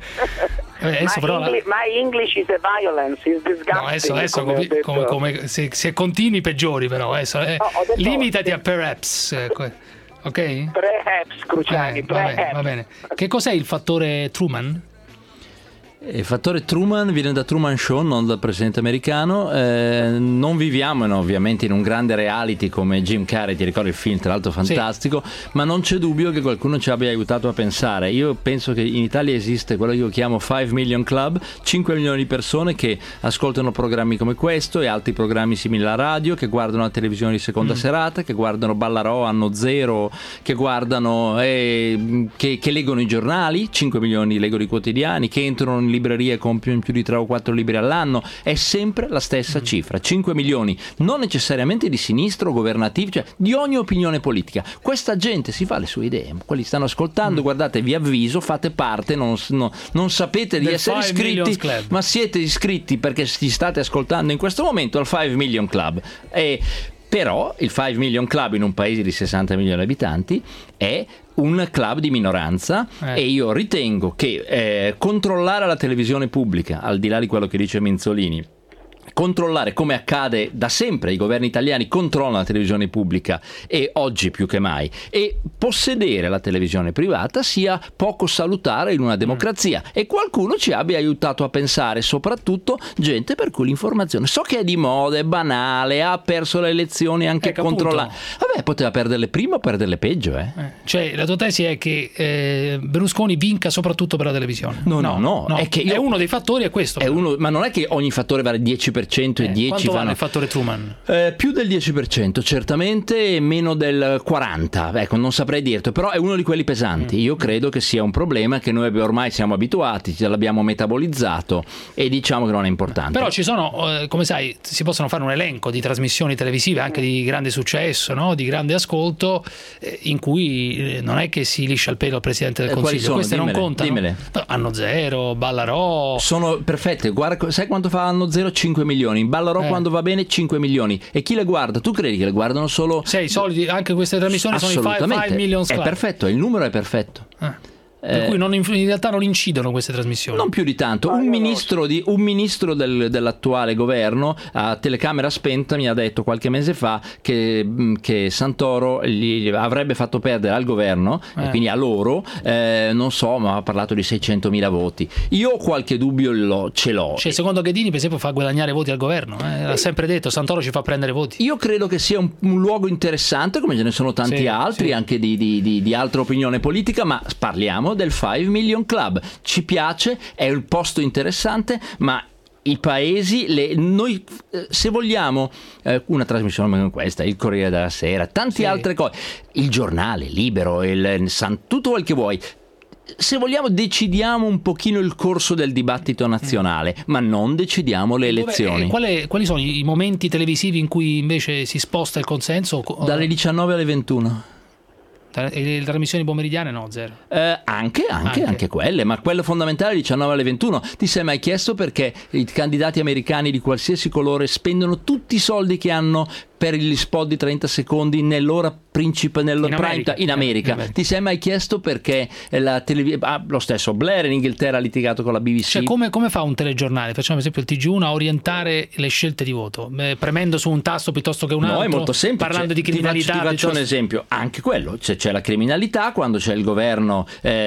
My English is a violence, is disgusting. No, adesso se continui peggiori, però. Limitati a perhaps. Ok? Perhaps, Cruciani, va bene. Che cos'è il fattore Truman? Il fattore Truman viene da Truman Show, non dal presidente americano. Non viviamo ovviamente in un grande reality come Jim Carrey, ti ricordi il film, tra l'altro fantastico, ma non c'è dubbio che qualcuno ci abbia aiutato a pensare. Io penso che in Italia esiste quello che io chiamo 5 Million Club, 5 milioni di persone che ascoltano programmi come questo e altri programmi simili alla radio, che guardano la televisione di seconda serata, che guardano Ballarò, Anno Zero, che guardano che leggono i giornali, 5 milioni leggono i quotidiani, che entrano in librerie e compiono più di 3 o 4 libri all'anno. È sempre la stessa cifra, 5 milioni, non necessariamente di sinistra o governativi, cioè di ogni opinione politica. Questa gente si fa le sue idee, quelli stanno ascoltando, guardate, vi avviso, fate parte, non sapete di essere iscritti, ma siete iscritti perché ci state ascoltando in questo momento al 5 Million Club. Però il 5 Million Club in un paese di 60 milioni di abitanti è un club di minoranza e io ritengo che controllare la televisione pubblica, al di là di quello che dice Minzolini, controllare, come accade da sempre, i governi italiani controllano la televisione pubblica e oggi più che mai, e possedere la televisione privata sia poco salutare in una democrazia, e qualcuno ci abbia aiutato a pensare, soprattutto gente per cui l'informazione, so che è di moda, è banale, ha perso le elezioni anche controllare, vabbè, poteva perderle prima o perderle peggio. Cioè la tua tesi è che Berlusconi vinca soprattutto per la televisione? No, è che è uno dei fattori, è questo. Ma non è che ogni fattore vale 10% 10% e 10% quanto vale il fattore Truman? Più del 10%, certamente, e meno del 40%. Ecco, non saprei dirti, però è uno di quelli pesanti. Io credo che sia un problema che noi ormai siamo abituati, ce l'abbiamo metabolizzato e diciamo che non è importante. Però ci sono, come sai, si possono fare un elenco di trasmissioni televisive anche di grande successo, no? Di grande ascolto, in cui non è che si liscia il pelo al Presidente del Consiglio. Queste non contano? Dimmele. No, Anno Zero, Ballarò. Sono perfette. Guarda, sai quanto fa Anno Zero? 5 milioni. Ballarò quando va bene 5 milioni. E chi le guarda? Tu credi che le guardano solo? I soliti, anche queste trasmissioni sono i 5 million club. È perfetto, il numero è perfetto. Per cui in realtà non incidono queste trasmissioni. Non più di tanto. Un ministro dell'attuale governo a telecamera spenta mi ha detto qualche mese fa che Santoro gli avrebbe fatto perdere al governo e quindi a loro non so, ma ha parlato di 600.000 voti. Io qualche dubbio ce l'ho. Cioè, secondo Ghedini per esempio fa guadagnare voti al governo, ha sempre detto Santoro ci fa prendere voti. Io credo che sia un luogo interessante, come ce ne sono tanti altri anche di altra opinione politica, ma parliamo del 5 Million Club. Ci piace, è un posto interessante, ma i paesi, noi se vogliamo una trasmissione come questa, il Corriere della Sera, tante altre cose, il giornale Libero, tutto quel che vuoi, se vogliamo decidiamo un pochino il corso del dibattito nazionale, ma non decidiamo le elezioni. Quali sono i momenti televisivi in cui invece si sposta il consenso? Dalle 19 alle 21. Le trasmissioni pomeridiane no, zero. Anche quelle, ma quello fondamentale 19 alle 21. Ti sei mai chiesto perché i candidati americani di qualsiasi colore spendono tutti i soldi che hanno per gli spot di 30 secondi nell'ora principe, prime time in America? Ti sei mai chiesto perché lo stesso Blair in Inghilterra ha litigato con la BBC? Cioè, come fa un telegiornale, facciamo esempio il TG1, a orientare le scelte di voto? Premendo su un tasto piuttosto che un altro? No, è molto semplice. Parlando di criminalità. Ti faccio un esempio, anche quello, c'è la criminalità, quando c'è il governo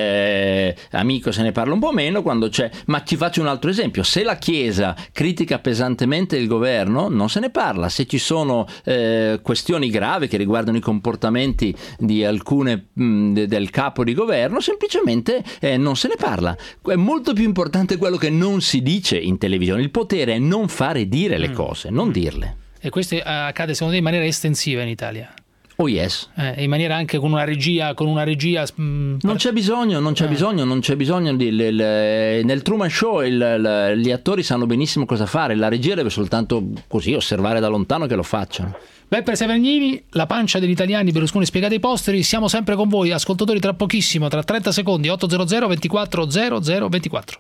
amico se ne parla un po' meno, ma ti faccio un altro esempio: se la Chiesa critica pesantemente il governo non se ne parla, se ci sono questioni gravi che riguardano i comportamenti di alcune del capo di governo, semplicemente non se ne parla. È molto più importante quello che non si dice in televisione. Il potere è non fare dire le cose, non dirle. E questo accade secondo te in maniera estensiva in Italia? Oh yes. In maniera anche con una regia non c'è bisogno nel Truman Show gli attori sanno benissimo cosa fare, la regia deve soltanto così osservare da lontano che lo facciano. Beppe Severgnini, La pancia degli italiani, Berlusconi spiegate ai posteri. Siamo sempre con voi, ascoltatori, tra pochissimo, tra 30 secondi, 800 24 0024.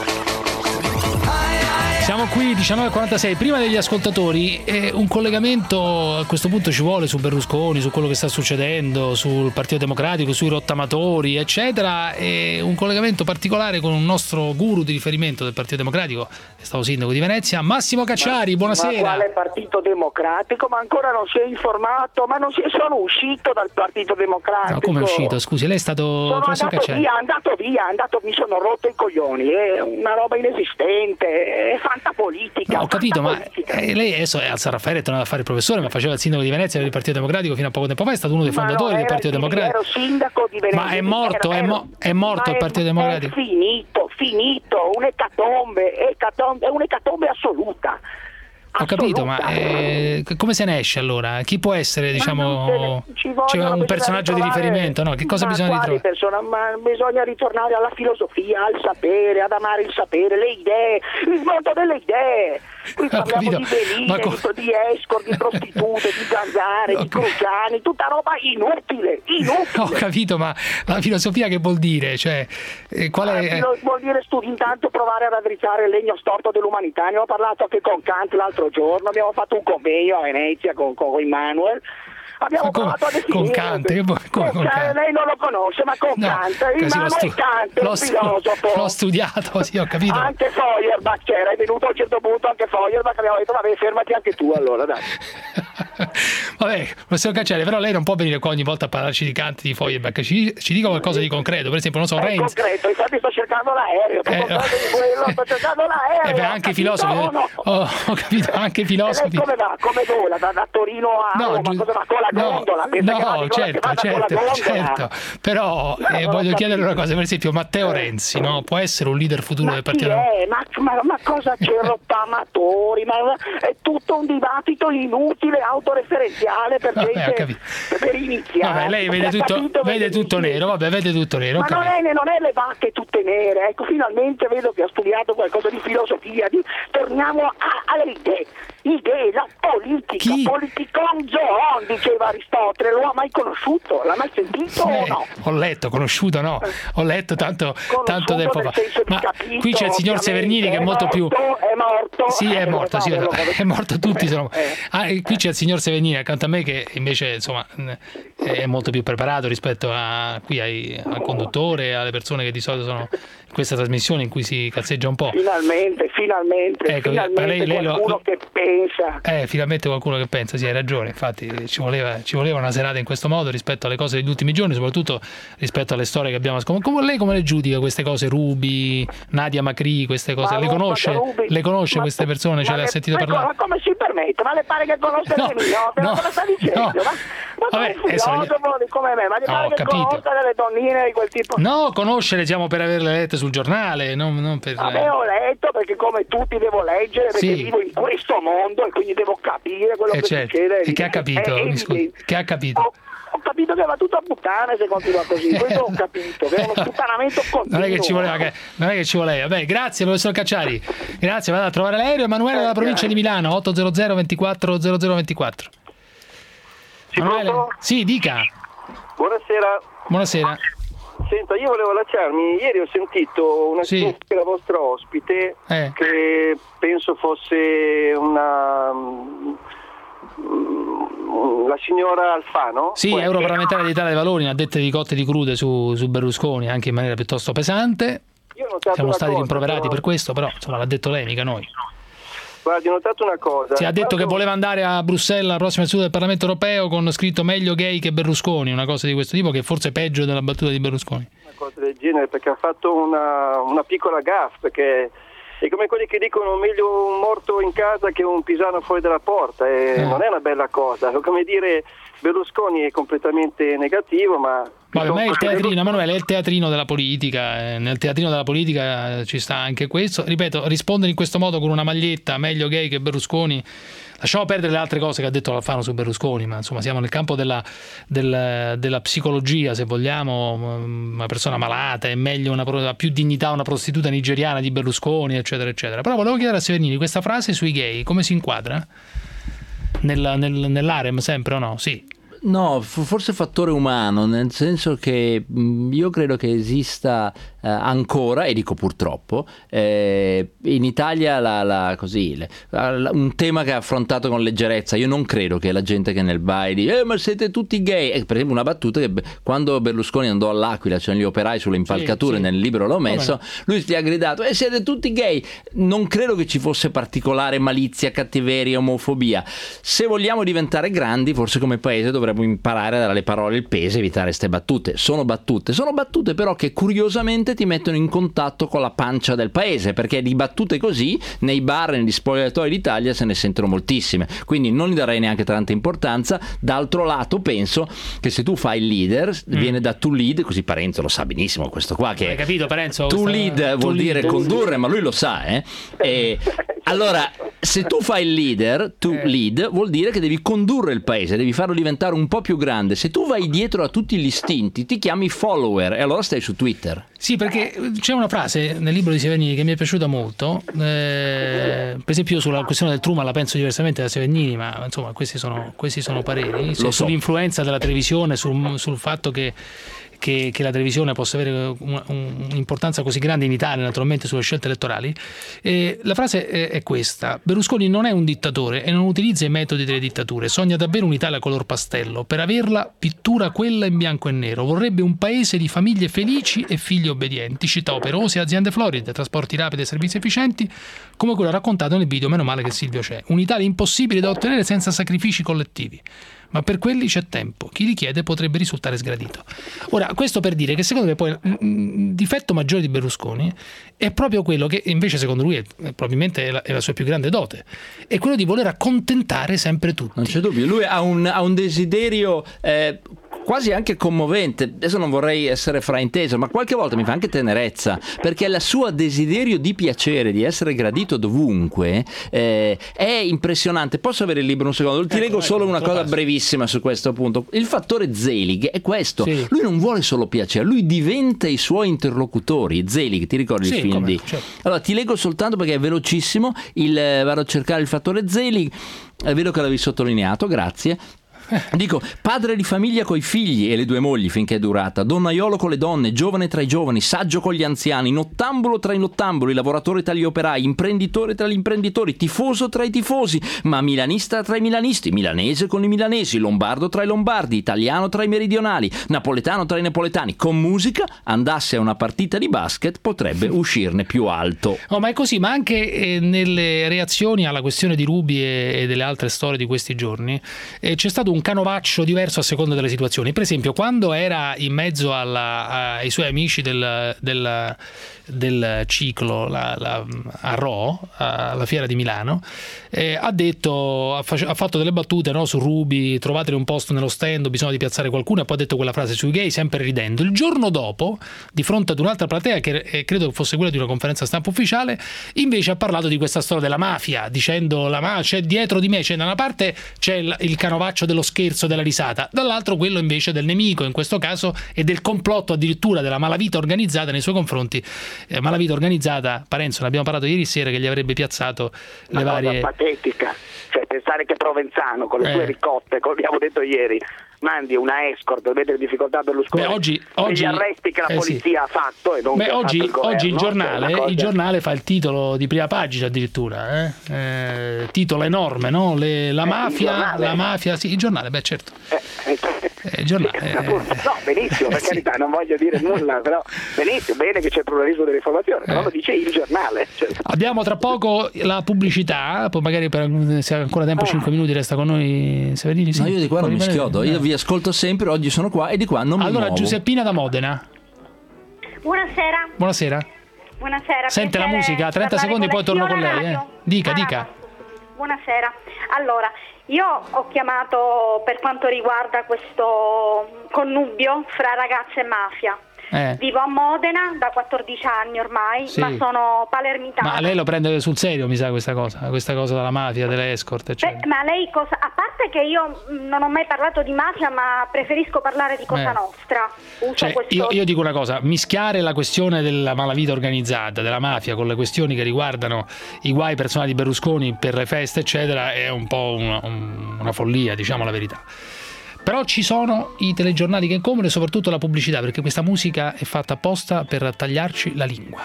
Siamo qui 19:46. Prima degli ascoltatori, un collegamento a questo punto ci vuole su Berlusconi, su quello che sta succedendo, sul Partito Democratico, sui rottamatori, eccetera. E un collegamento particolare con un nostro guru di riferimento del Partito Democratico, è stato sindaco di Venezia, Massimo Cacciari. Buonasera. Ma quale Partito Democratico? Ma ancora non si è informato? Ma sono uscito dal Partito Democratico. No, come è uscito? Scusi, lei è stato professor Cacciari? Andato via, mi sono rotto i coglioni, è una roba inesistente, è politica. No, ho capito, ma lei adesso è al San Raffaele, è tornato a fare il professore, ma faceva il sindaco di Venezia del Partito Democratico fino a poco tempo fa, è stato uno dei fondatori del Partito Democratico. Ero sindaco di Venezia. Ma è morto il Partito Democratico. È finito, un'ecatombe assoluta. Ho capito, ma come se ne esce allora? Chi può essere, diciamo, un personaggio di riferimento? No? Che cosa bisogna ritrovare? Ma bisogna ritornare alla filosofia, al sapere, ad amare il sapere, le idee, il mondo delle idee. Qui parliamo di veline, di escort, di prostitute, di zanzare, di cruciani, tutta roba inutile. Ho capito, ma la filosofia che vuol dire? Cioè, vuol dire intanto provare a raddrizzare il legno storto dell'umanità. Ne ho parlato anche con Kant l'altro giorno, abbiamo fatto un convegno a Venezia con Immanuel. Abbiamo provato a definire con Kant, lei non lo conosce, ma con Kant, Immanuel Kant è un filosofo. L'ho studiato, sì, ho capito. Anche Feuerbach c'era, è venuto a un certo punto anche Feuerbach, abbiamo detto vabbè, fermati anche tu allora, dai. Vabbè, possiamo cacciare, però lei non può venire qua ogni volta a parlarci di Kant, di Feuerbach, ci dica qualcosa di concreto, per esempio, non so, Renzi. Concreto, infatti sto cercando l'aereo, sto cercando l'aereo. Anche filosofi, ho capito, anche filosofi. Come va? Come vola? Da Torino a Roma, cosa va? Con la gondola? No, certo, però voglio chiedere una cosa, per esempio Matteo Renzi, no? Può essere un leader futuro del Partito Democratico? Ma cosa c'è, rottamatori? Ma è tutto un dibattito inutile, autoreferenziale per gente, per iniziare. Vabbè, lei vede tutto nero, vede tutto nero. Ma non è le vacche tutte nere, ecco, finalmente vedo che ha studiato qualcosa di filosofia, torniamo alle idee, la politica, politicon zoon, diceva Aristotele, lo ha mai conosciuto? L'ha mai sentito o no? Ho letto, conosciuto no, ho letto tanto tempo fa. Ma qui c'è il signor Severnini che è molto più... È morto. Sì, è morto, è morto, tutti sono... qui c'è il signor Severnini accanto a me che invece, insomma, è molto più preparato rispetto al conduttore, alle persone che di solito sono in questa trasmissione in cui si cazzeggia un po'. Finalmente qualcuno che pensa. Finalmente qualcuno che pensa, sì, hai ragione, infatti ci voleva una serata in questo modo rispetto alle cose degli ultimi giorni, soprattutto rispetto alle storie che abbiamo ascoltato. Lei come le giudica queste cose, Ruby, Nadia Macri, queste cose? Le conosce queste persone? Ce le ha sentito parlare? Ma come si permette? Ma le pare che conosca il mio? Cosa sta dicendo? Ma un filosofo come me, ma gli pare che conosca delle donnine di quel tipo? No, conoscere siamo per averle lette sul giornale, non per... Vabbè, ho letto perché come tutti devo leggere, perché vivo in questo mondo e quindi devo capire quello che succede. E che ha capito? Che ha capito? Ho capito che va tutto a puttane se continua così, questo ho capito, che è uno sputtanamento continuo. Non è che ci voleva. Beh, grazie professor Cacciari, grazie, vado a trovare l'aereo. Emanuele dalla provincia di Milano, 800 24 0024. Sì, pronto? Sì, dica. Buonasera. Senta, io volevo lasciarmi, ieri ho sentito una della vostra ospite che penso fosse la signora Alfano. Sì, europarlamentare d'Italia dei Valori, ha dette di cotte e di crude su Berlusconi, anche in maniera piuttosto pesante. Siamo stati rimproverati per questo, però insomma l'ha detto lei, mica noi. Guardi, ho notato una cosa. Si ha detto che voleva andare a Bruxelles alla prossima seduta del Parlamento europeo con scritto meglio gay che Berlusconi, una cosa di questo tipo, che forse è peggio della battuta di Berlusconi. Una cosa del genere, perché ha fatto una piccola gaffe, perché è come quelli che dicono meglio un morto in casa che un pisano fuori dalla porta, non è una bella cosa, come dire Berlusconi è completamente negativo, ma è il teatrino, Emanuele, è il teatrino della politica, nel teatrino della politica ci sta anche questo, ripeto, rispondere in questo modo con una maglietta meglio gay che Berlusconi, lasciamo perdere le altre cose che ha detto Alfano su Berlusconi, ma insomma siamo nel campo della psicologia, se vogliamo, una persona malata è meglio ha più dignità una prostituta nigeriana di Berlusconi, eccetera eccetera. Però volevo chiedere a Severnini, questa frase sui gay come si inquadra? Nell'harem sempre o no? Sì. No, forse fattore umano, nel senso che io credo che esista ancora, e dico purtroppo, in Italia un tema che è affrontato con leggerezza. Io non credo che la gente che nel bar dice ma siete tutti gay, per esempio una battuta che quando Berlusconi andò all'Aquila, cioè gli operai sulle impalcature, nel libro l'ho messo, lui si è gridato siete tutti gay. Non credo che ci fosse particolare malizia, cattiveria, omofobia. Se vogliamo diventare grandi, forse come paese dovremmo imparare a dare alle parole il peso, evitare queste battute. Sono battute però che curiosamente ti mettono in contatto con la pancia del paese, perché di battute così nei bar e negli spogliatoi d'Italia se ne sentono moltissime, quindi non gli darei neanche tanta importanza. D'altro lato penso che se tu fai il leader viene da to lead, così Parenzo lo sa benissimo questo qua, che hai capito Parenzo? To lead vuol dire condurre, ma lui lo sa, e allora se tu fai il leader, to lead vuol dire che devi condurre il paese, devi farlo diventare un po' più grande. Se tu vai dietro a tutti gli istinti ti chiami follower e allora stai su Twitter. Sì, perché c'è una frase nel libro di Severnini che mi è piaciuta molto, per esempio io sulla questione del Truman la penso diversamente da Severnini, ma insomma questi sono pareri, sull'influenza della televisione, sul fatto che la televisione possa avere un'importanza così grande in Italia, naturalmente sulle scelte elettorali. La frase è questa: Berlusconi non è un dittatore e non utilizza i metodi delle dittature, sogna davvero un'Italia color pastello, per averla pittura quella in bianco e nero, vorrebbe un paese di famiglie felici e figli obbedienti, città operose, aziende floride, trasporti rapidi e servizi efficienti, come quello raccontato nel video Meno male che Silvio c'è. Un'Italia impossibile da ottenere senza sacrifici collettivi. Ma per quelli c'è tempo. Chi li chiede potrebbe risultare sgradito. Ora, questo per dire che secondo me poi il difetto maggiore di Berlusconi è proprio quello che invece secondo lui probabilmente è la sua più grande dote, è quello di voler accontentare sempre tutti. Non c'è dubbio, lui ha un desiderio quasi anche commovente. Adesso non vorrei essere frainteso, ma qualche volta mi fa anche tenerezza, perché il suo desiderio di piacere, di essere gradito dovunque, è impressionante. Posso avere il libro un secondo? Ti leggo solo una cosa brevissima su questo punto. Il fattore Zelig è questo: lui non vuole solo piacere, lui diventa i suoi interlocutori. Zelig, ti ricordi il film di? Certo. Allora ti leggo soltanto perché è velocissimo, vado a cercare il fattore Zelig, vedo che l'avevi sottolineato, grazie. Dico, padre di famiglia coi figli e le 2 mogli finché è durata, donnaiolo con le donne, giovane tra i giovani, saggio con gli anziani, nottambulo tra i nottambuli, lavoratore tra gli operai, imprenditore tra gli imprenditori, tifoso tra i tifosi, ma milanista tra i milanisti, milanese con i milanesi, lombardo tra i lombardi, italiano tra i meridionali, napoletano tra i napoletani. Con musica, andasse a una partita di basket, potrebbe uscirne più alto. Ma è così, ma anche nelle reazioni alla questione di Ruby e delle altre storie di questi giorni c'è stato un canovaccio diverso a seconda delle situazioni. Per esempio, quando era in mezzo ai suoi amici del ciclo a Rho, alla fiera di Milano, ha fatto delle battute, no, su Ruby, trovatele un posto nello stand, bisogna di piazzare qualcuno, e poi ha detto quella frase sui gay sempre ridendo. Il giorno dopo, di fronte ad un'altra platea che credo fosse quella di una conferenza stampa ufficiale, invece ha parlato di questa storia della mafia, dicendo c'è dietro di me, da una parte c'è il canovaccio dello scherzo, della risata, dall'altro quello invece del nemico, in questo caso, e del complotto addirittura della malavita organizzata nei suoi confronti. Malavita organizzata, Parenzo, ne abbiamo parlato ieri sera, che gli avrebbe piazzato le varie... Cosa patetica, cioè pensare che Provenzano con le sue ricotte, come abbiamo detto ieri, mandi una escort, vedete le difficoltà Berlusconi, oggi gli arresti che la polizia ha fatto e non che oggi il governo, il giornale fa il titolo di prima pagina addirittura, titolo enorme, no? La mafia, sì, il giornale, beh certo. Il giornale. No, benissimo, per carità, non voglio dire nulla, però benissimo, bene che c'è il pluralismo dell'informazione, però lo dice il giornale. Abbiamo tra poco la pubblicità, poi magari se ha ancora tempo 5 minuti resta con noi Severini. Sì. No, io di qua non mi schiodo, io vi ascolto sempre, oggi sono qua e di qua non mi muovo. Allora, Giuseppina da Modena. Buonasera. Buonasera. Sente la musica, 30 secondi poi torno con lei. Dica. Buonasera. Allora, io ho chiamato per quanto riguarda questo connubio fra ragazze e mafia. Vivo a Modena da 14 anni ormai, sì, ma sono palermitana. Ma lei lo prende sul serio, mi sa, questa cosa della mafia, delle escort, eccetera. Ma lei cosa? A parte che io non ho mai parlato di mafia, ma preferisco parlare di Cosa Nostra. Io dico una cosa: mischiare la questione della malavita organizzata, della mafia, con le questioni che riguardano i guai personali di Berlusconi per le feste, eccetera, è un po' una follia, diciamo la verità. Però ci sono i telegiornali che incombono e soprattutto la pubblicità, perché questa musica è fatta apposta per tagliarci la lingua.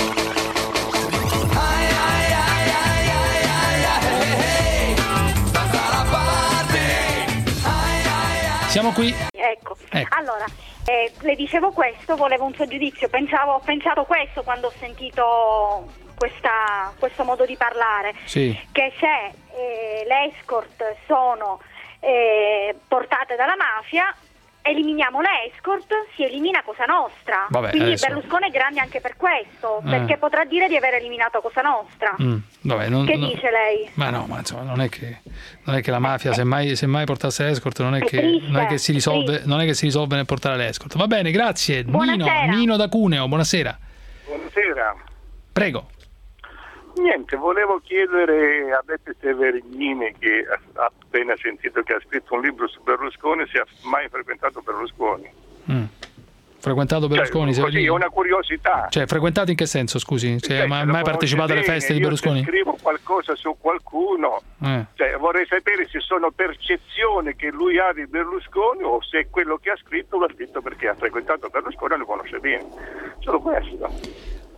Siamo qui. Ecco. Allora, le dicevo questo, volevo un suo giudizio, ho pensato questo quando ho sentito questo modo di parlare, sì, che se le escort sono portate dalla mafia, eliminiamo le escort, si elimina Cosa Nostra. Vabbè, quindi Berlusconi è grande anche per questo, perché potrà dire di aver eliminato Cosa Nostra. Che dice lei? Ma no, ma insomma non è che la mafia se mai portasse l'escort non è che si risolve nel portare l'escort. Va bene, grazie. Nino da Cuneo, buonasera. Buonasera. Prego. Niente, volevo chiedere a Beppe Severini, che ha appena sentito che ha scritto un libro su Berlusconi, se ha mai frequentato Berlusconi. Frequentato Berlusconi? Così, è una curiosità. Cioè, frequentato in che senso, scusi? Mai partecipato alle feste di Berlusconi? Se scrivo qualcosa su qualcuno, vorrei sapere se sono percezioni che lui ha di Berlusconi o se quello che ha scritto l'ha scritto perché ha frequentato Berlusconi e lo conosce bene. Solo questo.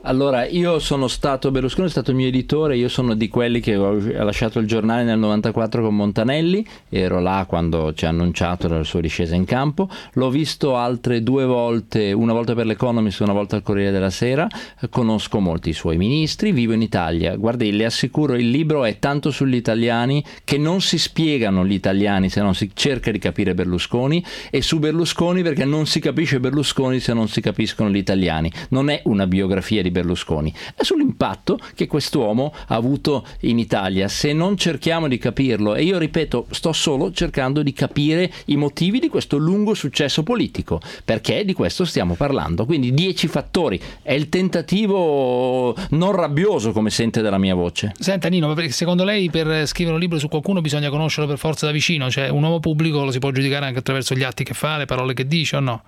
Allora, Berlusconi è stato il mio editore, io sono di quelli che ho lasciato il giornale nel 94 con Montanelli, ero là quando ci ha annunciato la sua discesa in campo, l'ho visto altre 2 volte, una volta per l'Economist e una volta al Corriere della Sera, conosco molti suoi ministri, vivo in Italia, guardi, le assicuro, il libro è tanto sugli italiani che non si spiegano gli italiani se non si cerca di capire Berlusconi, e su Berlusconi perché non si capisce Berlusconi se non si capiscono gli italiani. Non è una biografia di Berlusconi, è sull'impatto che quest'uomo ha avuto in Italia. Se non cerchiamo di capirlo, e io ripeto, sto solo cercando di capire i motivi di questo lungo successo politico, perché di questo stiamo parlando. Quindi 10 fattori, è il tentativo non rabbioso, come sente dalla mia voce. Senta Nino, secondo lei per scrivere un libro su qualcuno bisogna conoscerlo per forza da vicino? Cioè un uomo pubblico lo si può giudicare anche attraverso gli atti che fa, le parole che dice o no?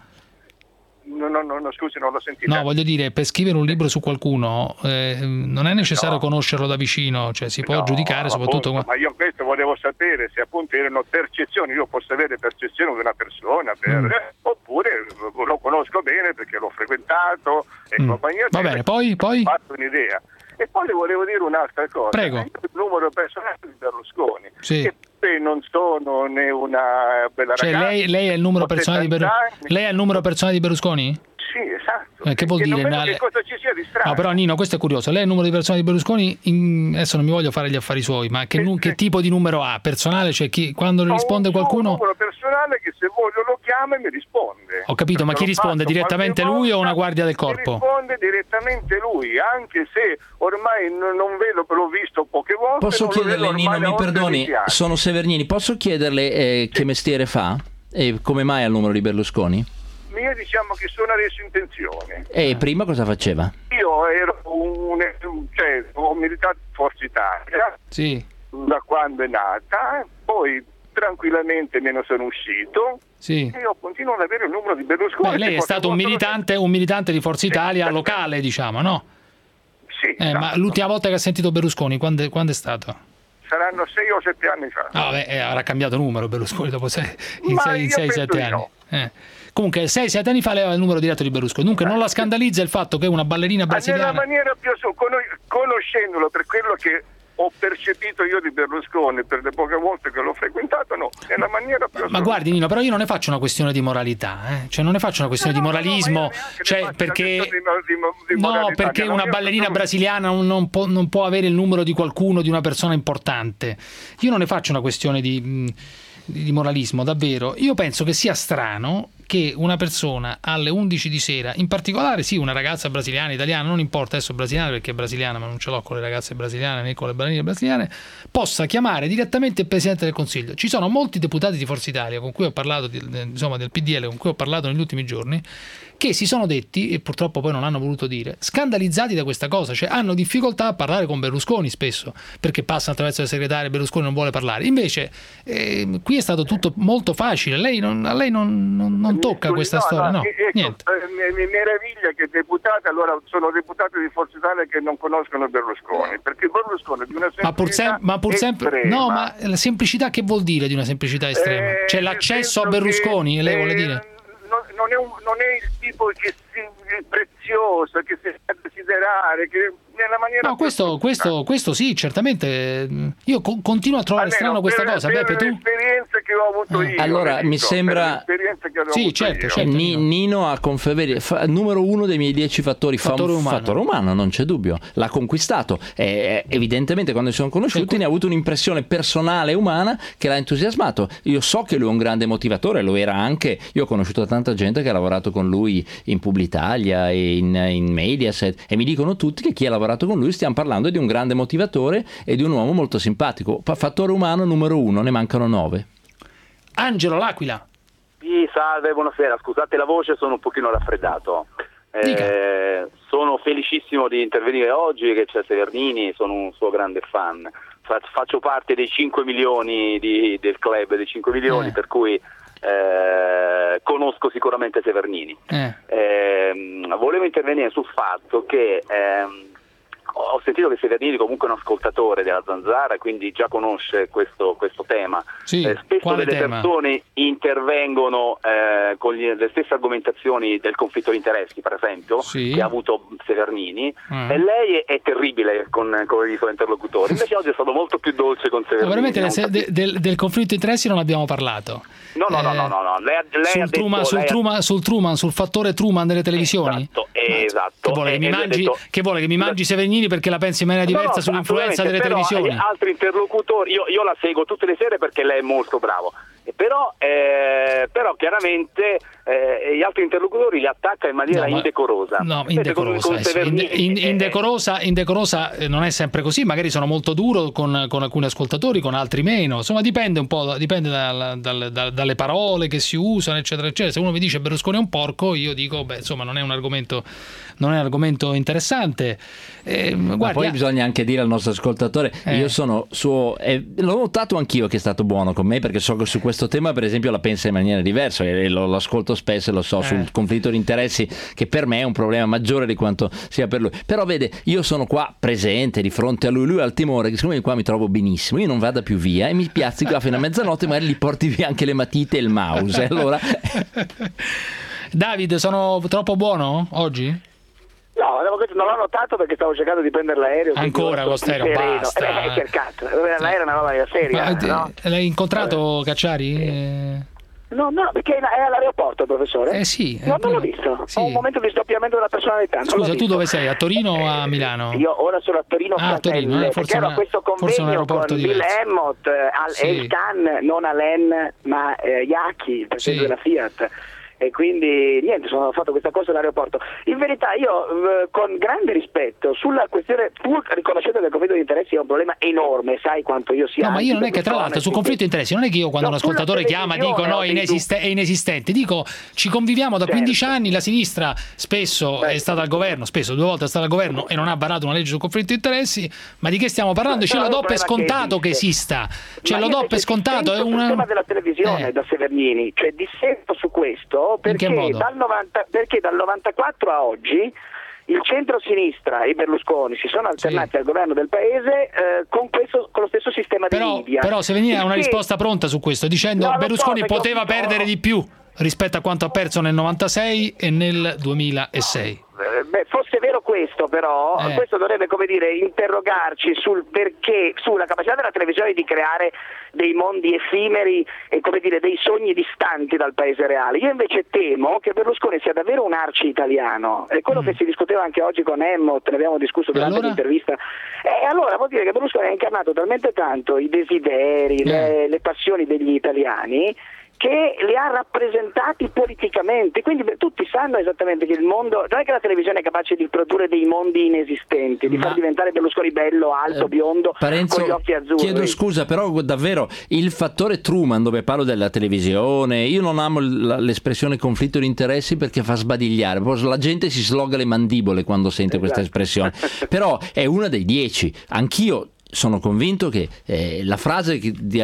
No, scusi, non l'ho sentito. No, voglio dire, per scrivere un libro su qualcuno non è necessario conoscerlo da vicino, cioè si può giudicare soprattutto... Appunto, ma io questo volevo sapere se appunto erano percezioni, io posso avere percezione di una persona, oppure lo conosco bene perché l'ho frequentato e compagnia. Va bene, poi? Ho fatto un'idea. E poi le volevo dire un'altra cosa. Prego. Io il numero personale di Berlusconi. Sì. E non sono né una bella ragazza. Cioè lei è il numero personale di Berlusconi? Lei è il numero personale di Berlusconi? Sì, esatto. Che vuol dire? Non vedo che cosa ci sia di strano. No, però Nino, questo è curioso. Lei è il numero di persone di Berlusconi, adesso non mi voglio fare gli affari suoi, ma che tipo di numero ha? Personale? Cioè quando risponde qualcuno... un numero personale che se voglio lo chiama e mi risponde. Ho capito, ma chi risponde? Direttamente lui o una guardia del corpo? Risponde direttamente lui, anche se ormai non vedo, l'ho visto poche volte. Posso chiederle, Nino, mi perdoni, sono Severnini, posso chiederle che mestiere fa? E come mai ha il numero di Berlusconi? Io diciamo che sono adesso in pensione. E prima cosa faceva? Io ero ho militato in Forza Italia da quando è nata, poi tranquillamente me ne sono uscito. Sì. E io continuo ad avere il numero di Berlusconi. Beh, lei è stato un militante di Forza Italia locale, diciamo, no? Sì. Ma l'ultima volta che ha sentito Berlusconi, quando è stato? Saranno 6 o 7 anni fa. Avrà cambiato numero Berlusconi dopo 6-7 anni. No. Comunque 6-7 anni fa lei aveva il numero diretto di Berlusconi, dunque non la scandalizza il fatto che una ballerina brasiliana... Nella maniera più conoscendolo per quello che ho percepito io di Berlusconi per le poche volte che l'ho frequentato, no, nella maniera più... Ma guardi Nino, però io non ne faccio una questione di moralità, cioè non ne faccio una questione di moralismo, cioè perché... perché una ballerina brasiliana non può avere il numero di qualcuno, di una persona importante. Io non ne faccio una questione di moralismo, davvero. Io penso che sia strano che una persona alle 11 di sera, in particolare una ragazza brasiliana, italiana, non importa adesso brasiliana perché è brasiliana, ma non ce l'ho con le ragazze brasiliane né con le ballerine brasiliane, possa chiamare direttamente il Presidente del Consiglio. Ci sono molti deputati di Forza Italia con cui ho parlato, del PDL, con cui ho parlato negli ultimi giorni, che si sono detti, e purtroppo poi non hanno voluto dire, scandalizzati da questa cosa, cioè hanno difficoltà a parlare con Berlusconi spesso, perché passano attraverso le segretarie, Berlusconi non vuole parlare. Invece qui è stato tutto molto facile, a lei non tocca questa storia, no? Niente. Mi meraviglia che deputati, allora sono deputati di Forza Italia che non conoscono Berlusconi, perché Berlusconi è di una semplicità estrema. No, ma la semplicità che vuol dire di una semplicità estrema? Cioè l'accesso a Berlusconi, lei vuole dire? Non è il tipo che prezioso, che si fa desiderare, che nella maniera... No, questo sì, certamente. Io continuo a trovare strano questa cosa. Beppe, tu? L'esperienza che ho avuto io. Allora, mi sembra... certo. Nino ha confermato, numero 1 dei miei 10 fattori. Fattore umano, non c'è dubbio. L'ha conquistato. Evidentemente, quando si sono conosciuti, ne ha avuto un'impressione personale e umana che l'ha entusiasmato. Io so che lui è un grande motivatore, lo era anche. Io ho conosciuto tanta gente che ha lavorato con lui in Publitalia e in Mediaset, e mi dicono tutti che chi ha lavorato con lui, stiamo parlando di un grande motivatore e di un uomo molto simpatico. Fattore umano numero 1, ne mancano 9. Angelo L'Aquila. Sì, salve, buonasera, scusate la voce, sono un pochino raffreddato. Sono felicissimo di intervenire oggi, che c'è Severnini, sono un suo grande fan. Faccio parte dei 5 milioni del club dei 5 milioni, per cui conosco sicuramente Severnini. Volevo intervenire sul fatto che ho sentito che Severnini comunque è un ascoltatore della Zanzara, quindi già conosce questo tema. Sì, spesso delle persone intervengono con le stesse argomentazioni del conflitto di interessi, per esempio, che ha avuto Severnini, e lei è terribile con i suoi interlocutori. Invece oggi è stato molto più dolce con Severnini. Veramente del conflitto di interessi non abbiamo parlato. No. Lei sul fattore Truman delle televisioni. Esatto. Che vuole che mi mangi Severnini perché la pensi in maniera diversa sull'influenza delle televisioni? Altri interlocutori, io la seguo tutte le sere perché lei è molto bravo. Però chiaramente gli altri interlocutori li attacca in maniera indecorosa. Indecorosa non è sempre così, magari sono molto duro con alcuni ascoltatori, con altri meno. Insomma, dipende un po', dalle parole che si usano, eccetera, eccetera. Se uno mi dice Berlusconi è un porco, io dico, insomma, non è un argomento interessante. Ma poi bisogna anche dire al nostro ascoltatore, io sono suo, l'ho notato anch'io che è stato buono con me, perché so che su questo tema per esempio la pensa in maniera diversa e lo ascolto spesso e lo so sul conflitto di interessi, che per me è un problema maggiore di quanto sia per lui. Però vede, io sono qua presente di fronte a lui ha il timore che siccome qua mi trovo benissimo, io non vada più via e mi piazzi qua fino a mezzanotte, magari gli porti via anche le matite e il mouse. Allora Davide, sono troppo buono oggi? No, non l'ho notato perché stavo cercando di prendere l'aereo. Ancora con stereo, basta. Che cazzo, l'aereo è una roba seria. No? L'hai incontrato Cacciari? No, perché è all'aeroporto, professore. Sì. Non l'ho visto. Sì. Ho un momento di sdoppiamento della personalità. Scusa, tu dove sei? A Torino o a Milano? Io ora sono a Torino. Torino, perché ero a questo convegno con Bill Emmott, El Khan, non Alain, ma Iacchi, il presidente della Fiat. E quindi niente, ho fatto questa cosa all'aeroporto. In verità io con grande rispetto sulla questione, pur riconoscendo che il conflitto di interessi è un problema enorme, sai quanto io sia. No, ma io non è che tra l'altro sul conflitto di interessi non è che io quando un ascoltatore chiama dico no, è inesistente, dico ci conviviamo da 15 anni, la sinistra spesso è stata al governo, spesso 2 volte è stata al governo e non ha varato una legge sul conflitto di interessi, ma di che stiamo parlando? Ce lo do per scontato che esista, ce lo do per scontato. È un tema della televisione da Severnini, cioè dissento su questo. Perché dal 94 a oggi il centro-sinistra e Berlusconi si sono alternati al governo del paese con lo stesso sistema di media. Però Severnini ha una risposta pronta su questo, dicendo Berlusconi poteva perdere di più rispetto a quanto ha perso nel 96 e nel 2006. Fosse vero questo, però questo dovrebbe, come dire, interrogarci sul perché, sulla capacità della televisione di creare dei mondi effimeri e, come dire, dei sogni distanti dal paese reale. Io invece temo che Berlusconi sia davvero un arci italiano, è quello che si discuteva anche oggi con Emmott, ne abbiamo discusso durante l'intervista. E allora vuol dire che Berlusconi ha incarnato talmente tanto i desideri, le passioni degli italiani, che li ha rappresentati politicamente, quindi tutti sanno esattamente che il mondo, non è che la televisione è capace di produrre dei mondi inesistenti, di far diventare Berlusconi bello, alto, biondo, Parenzo, con gli occhi azzurri. Chiedo scusa, però davvero il fattore Truman, dove parlo della televisione, io non amo l'espressione conflitto di interessi perché fa sbadigliare, la gente si sloga le mandibole quando sente questa espressione, però è una dei 10, anch'io sono convinto che la frase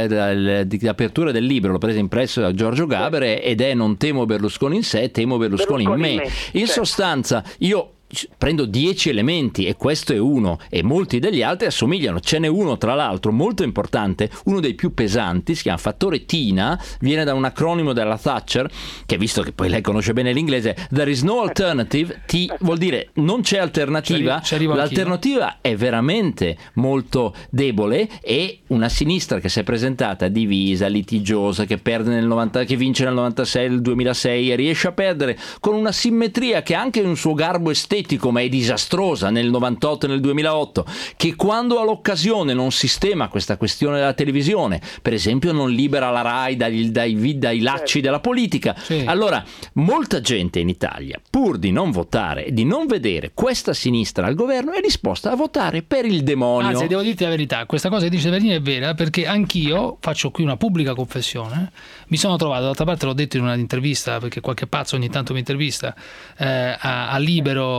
di apertura del libro l'ho presa impresso da Giorgio Gaber ed è non temo Berlusconi in sé, temo Berlusconi in me. In sostanza io prendo 10 elementi e questo è uno e molti degli altri assomigliano, ce n'è uno tra l'altro molto importante, uno dei più pesanti, si chiama fattore TINA, viene da un acronimo della Thatcher che, visto che poi lei conosce bene l'inglese, there is no alternative, vuol dire non c'è alternativa, l'alternativa è veramente molto debole e una sinistra che si è presentata divisa, litigiosa, che perde nel 90, che vince nel 96, nel 2006 e riesce a perdere con una simmetria che ha anche un suo garbo estetico, ma è disastrosa nel 98 e nel 2008, che quando ha l'occasione non sistema questa questione della televisione, per esempio non libera la RAI dai lacci della politica. Allora molta gente in Italia, pur di non votare e di non vedere questa sinistra al governo, è disposta a votare per il demonio. Anzi, devo dirti la verità, questa cosa che dice Severnini è vera, perché anch'io faccio qui una pubblica confessione, mi sono trovato, d'altra parte l'ho detto in una intervista, perché qualche pazzo ogni tanto mi intervista, a Libero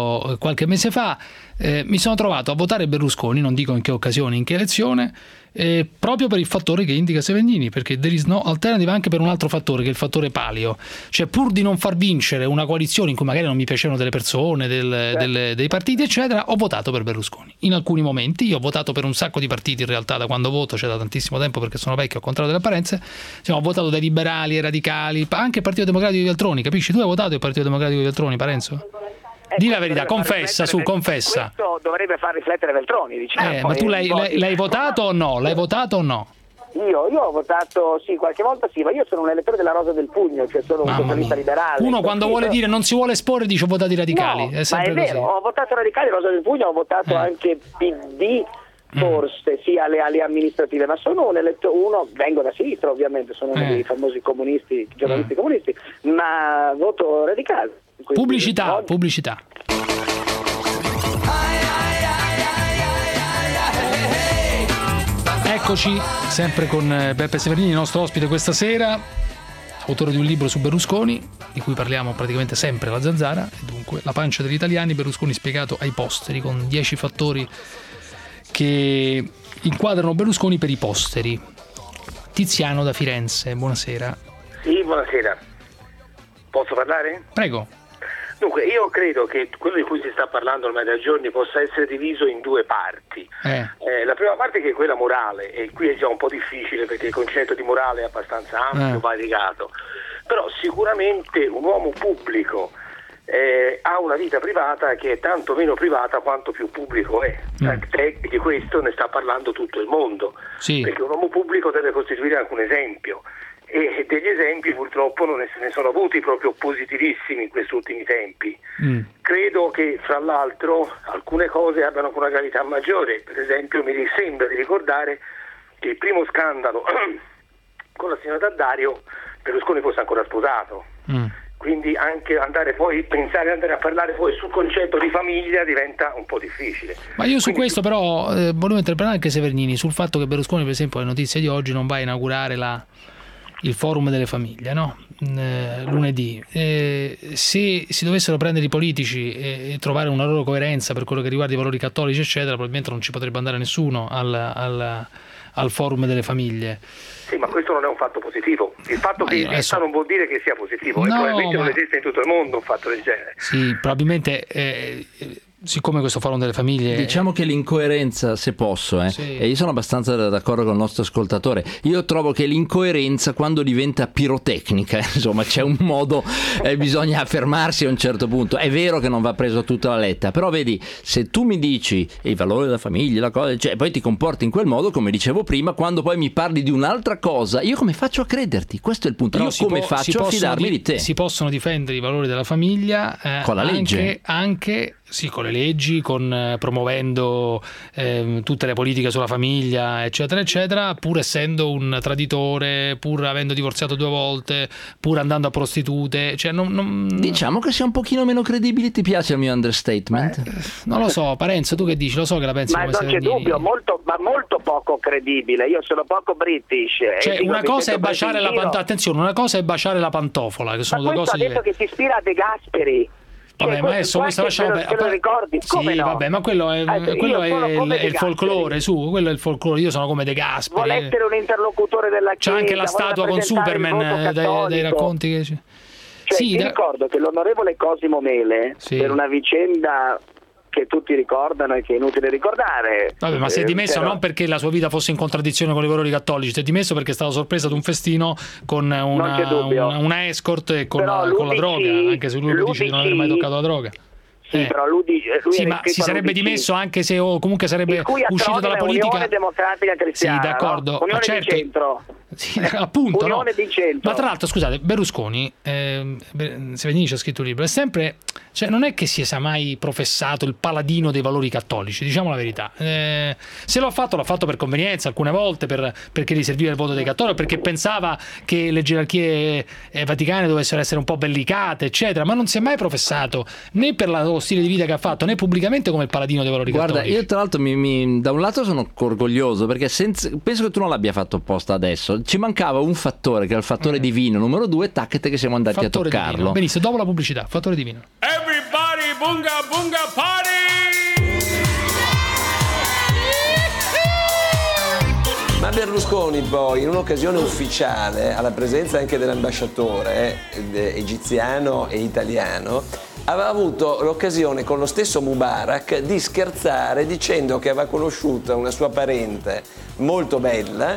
io qualche mese fa mi sono trovato a votare Berlusconi, non dico in che occasione, in che elezione, proprio per il fattore che indica Severgnini, perché there is no alternative, anche per un altro fattore, che è il fattore palio. Cioè, pur di non far vincere una coalizione in cui magari non mi piacevano delle persone, dei partiti, eccetera, ho votato per Berlusconi. In alcuni momenti io ho votato per un sacco di partiti, in realtà, da quando voto, cioè da tantissimo tempo, perché sono vecchio, al contrario delle apparenze. Ho votato dai liberali ai radicali, anche il Partito Democratico di Veltroni, capisci? Tu hai votato il Partito Democratico di Veltroni, Parenzo? Di la verità, confessa, confessa. Questo dovrebbe far riflettere Veltroni, diciamo. Ma tu l'hai votato o no? L'hai votato o no? Io ho votato, sì, qualche volta sì, ma io sono un elettore della Rosa del Pugno, cioè sono un socialista liberale. Uno quando vuole dire non si vuole esporre dice ho votato i radicali. No, è sempre ma è vero, così. ho votato radicali, Rosa del Pugno, ho votato anche PD, forse, sì, alle amministrative, ma sono uno, vengo da sinistra ovviamente, sono uno dei famosi comunisti, giornalisti comunisti, ma voto radicale. Pubblicità. Eccoci, sempre con Beppe Severgnini, il nostro ospite questa sera, autore di un libro su Berlusconi, di cui parliamo praticamente sempre alla Zanzara, e dunque La pancia degli italiani, Berlusconi spiegato ai posteri, con 10 fattori che inquadrano Berlusconi per i posteri. Tiziano da Firenze, buonasera. Sì, buonasera. Posso parlare? Prego. Dunque, io credo che quello di cui si sta parlando ormai da giorni possa essere diviso in due parti. La prima parte, che è quella morale, e qui è già un po' difficile perché il concetto di morale è abbastanza ampio, variegato, però sicuramente un uomo pubblico ha una vita privata che è tanto meno privata quanto più pubblico è. Tant'è che questo ne sta parlando tutto il mondo, perché un uomo pubblico deve costituire anche un esempio. E degli esempi purtroppo non se ne sono avuti proprio positivissimi in questi ultimi tempi. Credo che fra l'altro alcune cose abbiano una gravità maggiore. Per esempio mi sembra di ricordare che il primo scandalo con la signora D'Addario, Berlusconi fosse ancora sposato. Quindi anche pensare di andare a parlare poi sul concetto di famiglia diventa un po' difficile. Ma io su questo però volevo interpellare anche Severgnini sul fatto che Berlusconi, per esempio, le notizie di oggi non va a inaugurare il forum delle famiglie, no? Lunedì. Se si dovessero prendere i politici e trovare una loro coerenza per quello che riguarda i valori cattolici, eccetera, probabilmente non ci potrebbe andare nessuno al forum delle famiglie. Sì, ma questo non è un fatto positivo. Il fatto che esista non vuol dire che sia positivo, e probabilmente non esiste in tutto il mondo un fatto del genere. Sì, probabilmente siccome questo forum delle famiglie, diciamo che l'incoerenza, se posso, e io sono abbastanza d'accordo con il nostro ascoltatore, io trovo che l'incoerenza, quando diventa pirotecnica, insomma c'è un modo, bisogna fermarsi a un certo punto. È vero che non va preso tutta la letta, però vedi, se tu mi dici i valori della famiglia, la cosa, cioè, poi ti comporti in quel modo, come dicevo prima, quando poi mi parli di un'altra cosa, io come faccio a crederti? Questo è il punto. Però io come faccio a fidarmi di te? Si possono difendere i valori della famiglia con la legge, anche sì, con le leggi, promuovendo tutte le politiche sulla famiglia, eccetera, eccetera, pur essendo un traditore, pur avendo divorziato 2 volte, pur andando a prostitute. Cioè, diciamo che sia un pochino meno credibile. Ti piace il mio understatement? Non lo so, Parenzo, tu che dici? Lo so che la pensi come Severgnini. Ma non c'è dubbio, molto poco credibile. Io sono poco british. Cioè, una cosa è baciare la pantofola. Attenzione, una cosa è baciare la pantofola, che sono due cose diverse. Ha detto che si ispira a De Gasperi. Vabbè, ma adesso questo lasciamo te lo ricordi? Come sì, no? Vabbè, ma quello è il folklore, quello è il folklore. Io sono come De Gasperi. Vuole essere un interlocutore della Chiesa. C'è anche la statua con Superman dei racconti che Cioè, ti ricordo che l'onorevole Cosimo Mele, per una vicenda che tutti ricordano e che è inutile ricordare. Vabbè, ma si è dimesso non perché la sua vita fosse in contraddizione con i valori cattolici, si è dimesso perché è stato sorpreso ad un festino con una escort e con la droga, anche se lui dice di non aver mai toccato la droga. Sì, però lui sì, ma si sarebbe dimesso anche se comunque sarebbe uscito dalla politica. Unione Democratica Cristiana. Sì, d'accordo. No? Unione certo. di centro. Sì, appunto, Unione di centro. Ma tra l'altro, scusate, Berlusconi, Severgnini ci ha scritto un libro, è sempre, cioè non è che si sia mai professato il paladino dei valori cattolici, diciamo la verità. Se l'ha fatto per convenienza alcune volte, perché gli serviva il voto dei cattolici, perché pensava che le gerarchie vaticane dovessero essere un po' bellicate, eccetera, ma non si è mai professato né per lo stile di vita che ha fatto, né pubblicamente come il paladino dei valori cattolici. Guarda, io tra l'altro da un lato sono orgoglioso, perché penso che tu non l'abbia fatto apposta adesso. Ci mancava un fattore, che è il fattore divino numero 2, taccate che siamo andati fattore a toccarlo. Divino. Benissimo, dopo la pubblicità, fattore divino. Everybody bunga bunga party! Ma Berlusconi poi, in un'occasione ufficiale, alla presenza anche dell'ambasciatore egiziano e italiano, aveva avuto l'occasione con lo stesso Mubarak di scherzare dicendo che aveva conosciuto una sua parente molto bella.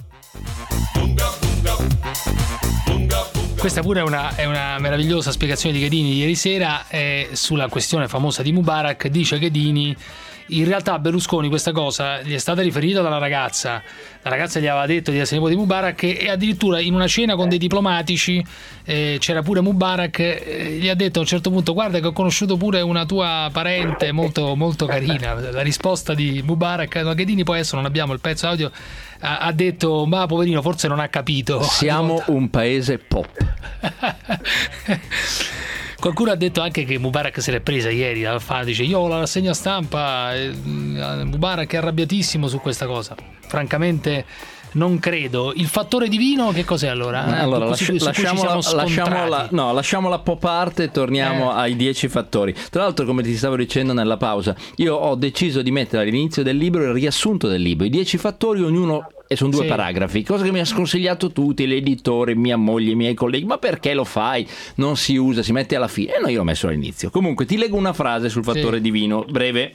Questa pure è una meravigliosa spiegazione di Ghedini ieri sera sulla questione famosa di Mubarak. Dice Ghedini: in realtà a Berlusconi questa cosa gli è stata riferita dalla ragazza. La ragazza gli aveva detto di essere nipote di Mubarak e addirittura in una cena con dei diplomatici c'era pure Mubarak, gli ha detto a un certo punto: guarda che ho conosciuto pure una tua parente molto, molto carina. La risposta di Mubarak, no, Ghedini poi adesso non abbiamo il pezzo audio, ha detto: ma poverino, forse non ha capito. Siamo un paese pop. Qualcuno ha detto anche che Mubarak se l'è presa ieri dal fan, dice: io ho la rassegna stampa, Mubarak è arrabbiatissimo su questa cosa. Francamente non credo. Il fattore divino che cos'è allora? Allora lasciamola po' parte e torniamo ai 10 fattori. Tra l'altro, come ti stavo dicendo nella pausa, io ho deciso di mettere all'inizio del libro il riassunto del libro, i 10 fattori, ognuno, e sono 2 paragrafi, cosa che mi ha sconsigliato tutti, l'editore, mia moglie, i miei colleghi. Ma perché lo fai? Non si usa, si mette alla fine. E no, io l'ho messo all'inizio. Comunque ti leggo una frase sul fattore divino, breve.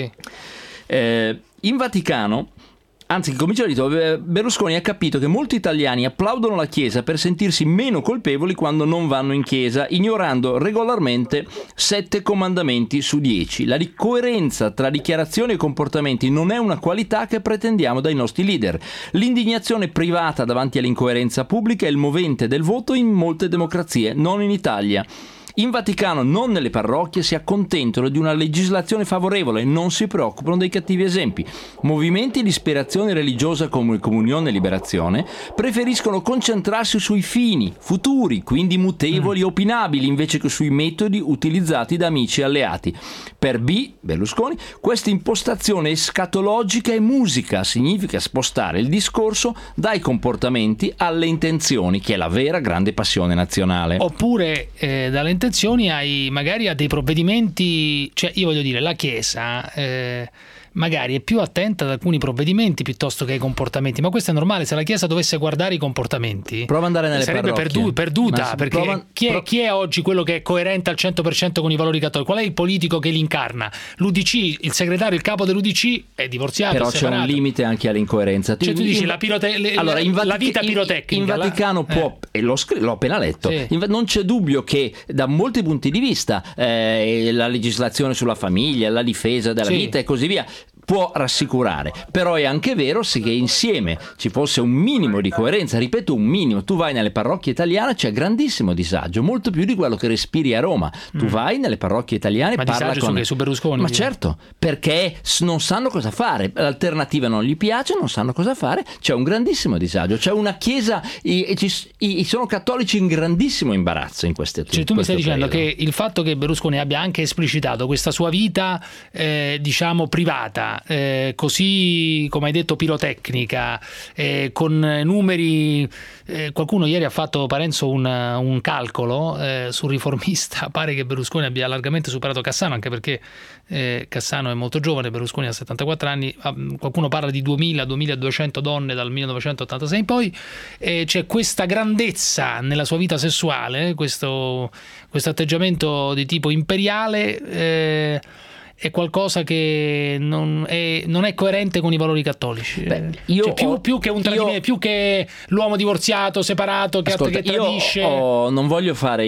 In Vaticano, anzi, comincia dito, Berlusconi ha capito che molti italiani applaudono la Chiesa per sentirsi meno colpevoli quando non vanno in chiesa, ignorando regolarmente 7 comandamenti su 10. La coerenza tra dichiarazioni e comportamenti non è una qualità che pretendiamo dai nostri leader. L'indignazione privata davanti all'incoerenza pubblica è il movente del voto in molte democrazie, non in Italia. In Vaticano, non nelle parrocchie, si accontentano di una legislazione favorevole e non si preoccupano dei cattivi esempi. Movimenti di ispirazione religiosa come Comunione e Liberazione preferiscono concentrarsi sui fini futuri, quindi mutevoli e opinabili, invece che sui metodi utilizzati da amici e alleati. Per Berlusconi, questa impostazione escatologica è musica, significa spostare il discorso dai comportamenti alle intenzioni, che è la vera grande passione nazionale. Oppure dalle intenzioni magari a dei provvedimenti, cioè io voglio dire, la Chiesa magari è più attenta ad alcuni provvedimenti piuttosto che ai comportamenti, ma questo è normale. Se la Chiesa dovesse guardare i comportamenti, prova ad andare nelle sarebbe perduta, perché chi è oggi quello che è coerente al 100% con i valori cattolici? Qual è il politico che li incarna? L'UDC, il segretario, il capo dell'UDC è divorziato, però è separato. C'è un limite anche all'incoerenza. Cioè tu dici la vita pirotecnica in Vaticano può, e l'ho appena letto, non c'è dubbio che da molti punti di vista la legislazione sulla famiglia, la difesa della vita e così via può rassicurare, però è anche vero che insieme ci fosse un minimo di coerenza, ripeto un minimo. Tu vai nelle parrocchie italiane, c'è grandissimo disagio, molto più di quello che respiri a Roma. Tu vai nelle parrocchie italiane, ma parla con su Berlusconi, ma certo, perché non sanno cosa fare, l'alternativa non gli piace, non sanno cosa fare, c'è un grandissimo disagio, c'è una chiesa, sono cattolici in grandissimo imbarazzo in queste cioè tu mi stai dicendo che il fatto che Berlusconi abbia anche esplicitato questa sua vita diciamo privata, così come hai detto pirotecnica, con numeri, qualcuno ieri ha fatto, Parenzo, un calcolo sul Riformista, pare che Berlusconi abbia largamente superato Cassano, anche perché Cassano è molto giovane, Berlusconi ha 74 anni, qualcuno parla di 2000-2200 donne dal 1986 in poi. C'è questa grandezza nella sua vita sessuale, questo atteggiamento di tipo imperiale, è qualcosa che non è coerente con i valori cattolici. Più che un tradimento, più che l'uomo divorziato, separato, che tradisce. Non voglio fare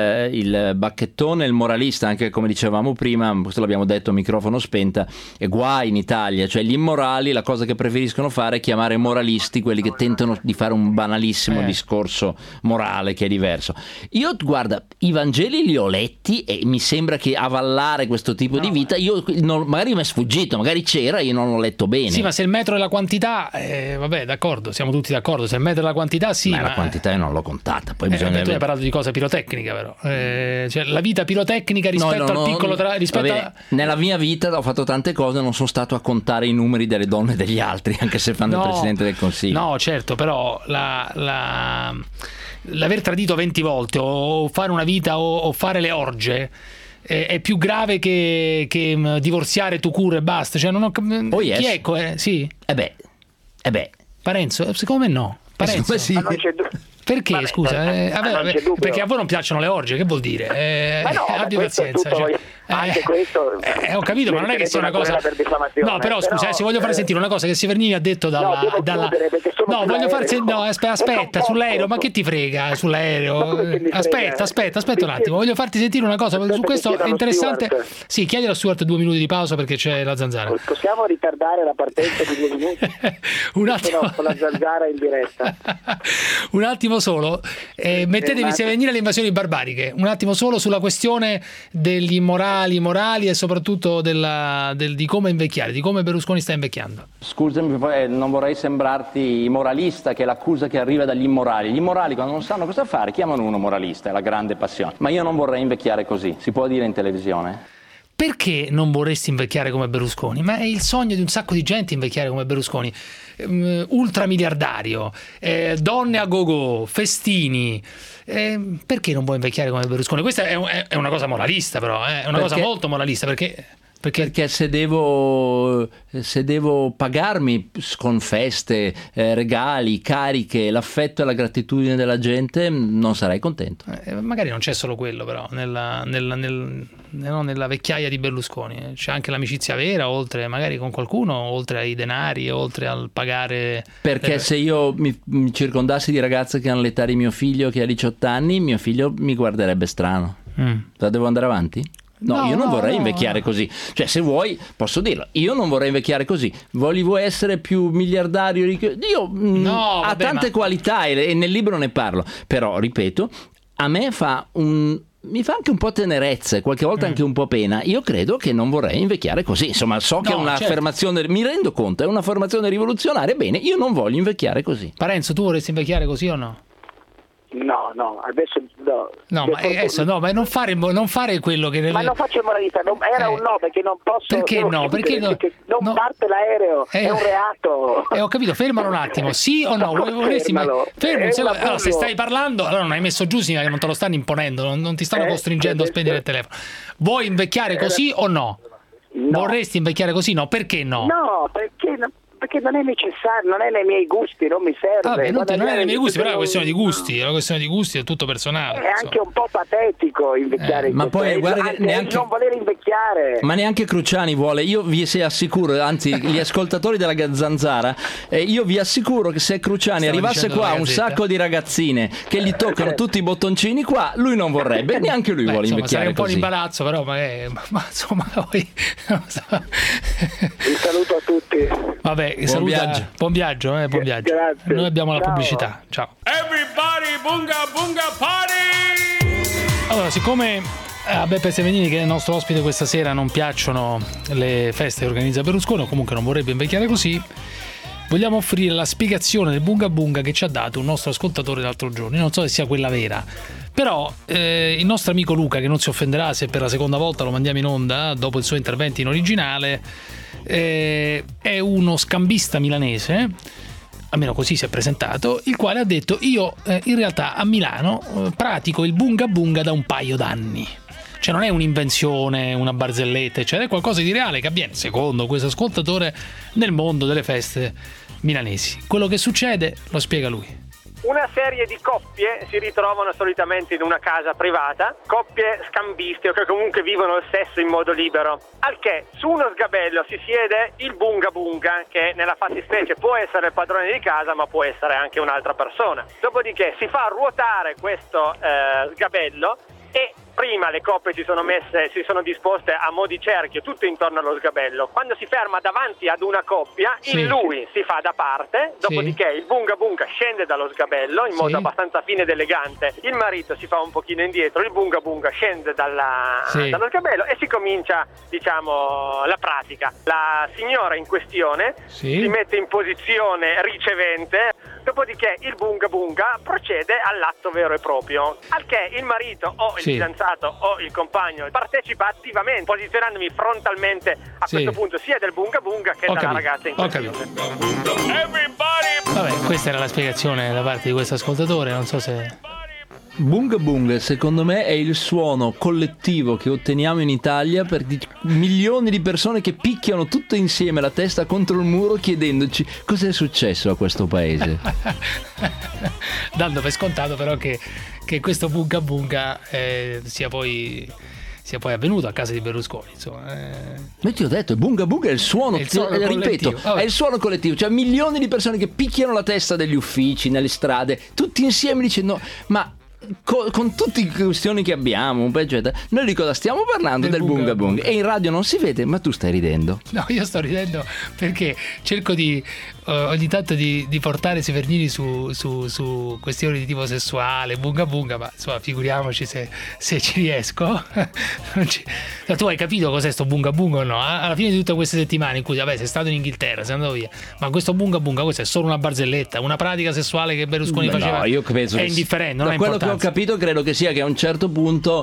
il bacchettone, il moralista, anche come dicevamo prima, questo l'abbiamo detto a microfono spenta, e guai in Italia, cioè gli immorali la cosa che preferiscono fare è chiamare moralisti quelli che tentano di fare un banalissimo discorso morale che è diverso. Io, guarda, i Vangeli li ho letti e mi sembra che avallare questo tipo di vita, magari mi è sfuggito, magari c'era, io non l'ho letto bene. Sì, ma se il metro è la quantità, vabbè, d'accordo, siamo tutti d'accordo. Se il metro è la quantità, sì. Ma la quantità io non l'ho contata. Poi tu hai parlato di cosa pirotecnica, però. Cioè, la vita pirotecnica rispetto al piccolo. Nella mia vita ho fatto tante cose, non sono stato a contare i numeri delle donne degli altri, anche se fanno il Presidente del Consiglio. No, certo, però l'aver tradito 20 volte, o fare una vita, o fare le orge. è più grave che divorziare tu cura e basta. Cioè, non ho chi è? Sì. Parenzo? Secondo me no. Parenzo? Sì. Ma non c'è perché, vabbè, scusa? Perché a voi non piacciono le orge, che vuol dire? Ma no, abbi pazienza. Anche questo ho capito, ma non è che sia una cosa. No, però scusa, se voglio fare sentire una cosa che Severgnini ha detto dalla. No, voglio farsi. No, aspetta, sull'aereo, ma che ti frega sull'aereo? Aspetta un attimo, voglio farti sentire una cosa. Su questo è interessante. Sì, chiedilo a Stuart 2 minuti di pausa perché c'è la zanzara. Possiamo ritardare la partenza di 2 minuti? Un attimo. No, con la zanzara in diretta. Un attimo solo. Mettetevi Severgnini alle invasioni barbariche. Un attimo solo sulla questione degli immorali, morali e soprattutto di come invecchiare, di come Berlusconi sta invecchiando. Scusami, non vorrei sembrarti moralista, che è l'accusa che arriva dagli immorali. Gli immorali, quando non sanno cosa fare, chiamano uno moralista, è la grande passione. Ma io non vorrei invecchiare così, si può dire in televisione? Perché non vorresti invecchiare come Berlusconi? Ma è il sogno di un sacco di gente invecchiare come Berlusconi. Ultramiliardario, donne a go-go, festini. Perché non vuoi invecchiare come Berlusconi? Questa è una cosa moralista, però è una cosa molto moralista, perché se devo pagarmi con feste, regali, cariche, l'affetto e la gratitudine della gente, non sarei contento. Magari non c'è solo quello, però nella vecchiaia di Berlusconi c'è anche l'amicizia vera, oltre magari con qualcuno, oltre ai denari, oltre al pagare. Perché se io mi circondassi di ragazze che hanno l'età di mio figlio, che ha 18 anni, mio figlio mi guarderebbe strano. Devo andare avanti? No, io non vorrei invecchiare così. Cioè, se vuoi, posso dirlo, io non vorrei invecchiare così. Volevo essere più miliardario. Io ha tante qualità e nel libro ne parlo. Però, ripeto, a me mi fa anche un po' tenerezza e qualche volta anche un po' pena. Io credo che non vorrei invecchiare così. Insomma, so che è un'affermazione, mi rendo conto, è un'affermazione rivoluzionaria. Bene, io non voglio invecchiare così. Parenzo, tu vorresti invecchiare così o no? No, adesso no. No, ma adesso no, ma non fare quello che. Ma non faccio moralità, era un no, perché non posso. Perché no? Perché non parte l'aereo, è un reato. Ho capito, fermalo un attimo, sì o no? Allora, se stai parlando, allora non hai messo giù, significa che non te lo stanno imponendo, non ti stanno costringendo a spegnere il telefono. Vuoi invecchiare così o no? Vorresti invecchiare così? No, perché no? No, perché non è necessario, non è nei miei gusti, non mi serve. Non è nei miei gusti, però è una questione di gusti, è tutto personale. È anche un po' patetico invecchiare. Ma poi guarda che neanche non voler invecchiare. Ma neanche Cruciani vuole. Io vi assicuro, anzi gli ascoltatori della Zanzara, io vi assicuro che se Cruciani arrivasse qua un sacco di ragazzine che gli toccano tutti i bottoncini qua, lui non vorrebbe, neanche lui vuole invecchiare così. È un po' di imbarazzo, però ma insomma poi non so. Un saluto a tutti. Vabbè, buon viaggio. Grazie. Noi abbiamo la pubblicità. Ciao. Everybody bunga bunga party! Allora, siccome a Beppe Severgnini, che è il nostro ospite questa sera, non piacciono le feste che organizza Berlusconi, o comunque non vorrebbe invecchiare così, vogliamo offrire la spiegazione del bunga bunga che ci ha dato un nostro ascoltatore l'altro giorno. Io non so se sia quella vera, però il nostro amico Luca, che non si offenderà se per la seconda volta lo mandiamo in onda dopo il suo intervento in originale, è uno scambista milanese, almeno così si è presentato, il quale ha detto: io in realtà a Milano pratico il bunga bunga da un paio d'anni. Cioè non è un'invenzione, una barzelletta, cioè è qualcosa di reale che avviene, secondo questo ascoltatore, nel mondo delle feste milanesi. Quello che succede lo spiega lui. Una serie di coppie si ritrovano solitamente in una casa privata, coppie scambiste o che comunque vivono il sesso in modo libero, al che su uno sgabello si siede il bunga bunga, che nella fattispecie può essere il padrone di casa ma può essere anche un'altra persona. Dopodiché si fa ruotare questo sgabello e prima le coppie si sono disposte a mo' di cerchio tutto intorno allo sgabello. Quando si ferma davanti ad una coppia, il lui si fa da parte, dopodiché il bunga bunga scende dallo sgabello in modo abbastanza fine ed elegante, il marito si fa un pochino indietro, il bunga bunga scende dallo sgabello e si comincia, diciamo, la pratica. La signora in questione si mette in posizione ricevente, dopodiché il bunga bunga procede all'atto vero e proprio, al che il marito o il fidanzato o il compagno partecipa attivamente, posizionandomi frontalmente a questo punto sia del bunga bunga che della ragazza in questione. Vabbè, questa era la spiegazione da parte di questo ascoltatore, non so se Bunga Bunga secondo me è il suono collettivo che otteniamo in Italia per milioni di persone che picchiano tutte insieme la testa contro il muro chiedendoci cos'è successo a questo paese. Dando per scontato però che questo Bunga Bunga sia poi avvenuto a casa di Berlusconi, insomma. Ma ti ho detto, Bunga Bunga è il suono, ripeto, è il suono collettivo, cioè milioni di persone che picchiano la testa degli uffici, nelle strade, tutti insieme dicendo ma con tutte le questioni che abbiamo, eccetera, noi di cosa stiamo parlando? Del Bunga Bunga. E in radio non si vede, ma tu stai ridendo. No, io sto ridendo perché cerco di ogni tanto di portare Severnini su questioni di tipo sessuale, Bunga Bunga, ma insomma figuriamoci se ci riesco. No, tu hai capito cos'è sto Bunga Bunga o no? Alla fine di tutte queste settimane in cui vabbè sei stato in Inghilterra, sei andato via, ma questo Bunga Bunga questo è solo una barzelletta, una pratica sessuale che Berlusconi faceva? No, io penso è indifferente, non da ha quello importanza. Che ho capito credo che sia che a un certo punto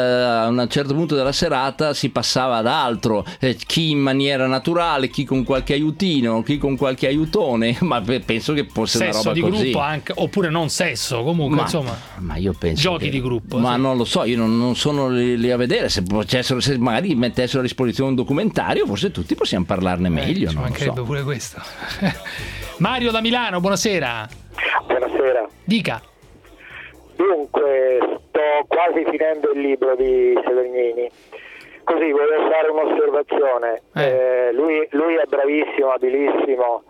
della serata si passava ad altro, chi in maniera naturale, chi con qualche aiutino, chi con qualche aiutone, ma penso che fosse sesso una roba di così. Gruppo anche, oppure non sesso, comunque insomma. Ma io penso giochi di gruppo. Ma sì. non lo so, io non sono lì a vedere, se magari mettessero a disposizione un documentario, forse tutti possiamo parlarne meglio, ci non mancherebbe lo so. pure questo. Mario da Milano, buonasera. Buonasera. Dica. Dunque, sto quasi finendo il libro di Severnini, così voglio fare un'osservazione. Lui è bravissimo, abilissimo,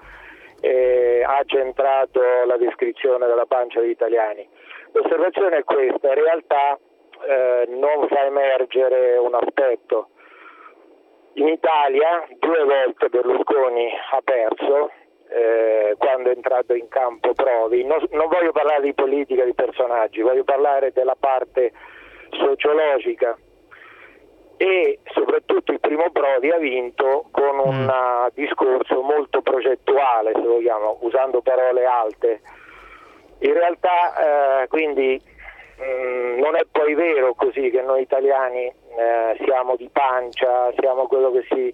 ha centrato la descrizione della pancia degli italiani. L'osservazione è questa: in realtà non fa emergere un aspetto. In Italia 2 volte Berlusconi ha perso. Quando è entrato in campo Prodi, non voglio parlare di politica, di personaggi, voglio parlare della parte sociologica, e soprattutto il primo Prodi ha vinto con un discorso molto progettuale, se vogliamo, usando parole alte. In realtà quindi non è poi vero così che noi italiani siamo di pancia, siamo quello che si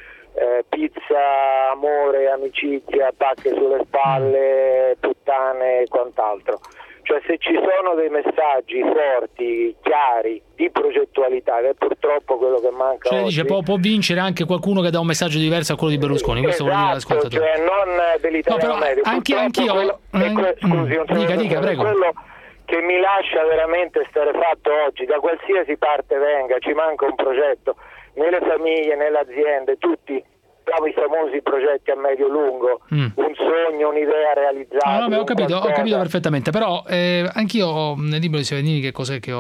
pizza, amore, amicizia, pacche sulle spalle, puttane e quant'altro. Cioè, se ci sono dei messaggi forti, chiari, di progettualità, che è purtroppo quello che manca oggi. Dice può vincere anche qualcuno che dà un messaggio diverso a quello di Berlusconi, questo vuol dire l'ascoltatore. Cioè non dell'italiano medio. Anch'io dica, prego. Quello che mi lascia veramente starefatto oggi, da qualsiasi parte venga, ci manca un progetto, nelle famiglie, nelle aziende, tutti abbiamo i famosi progetti a medio-lungo, un sogno, un'idea realizzata. Ho capito perfettamente, però anch'io nel libro di Severnini che cos'è che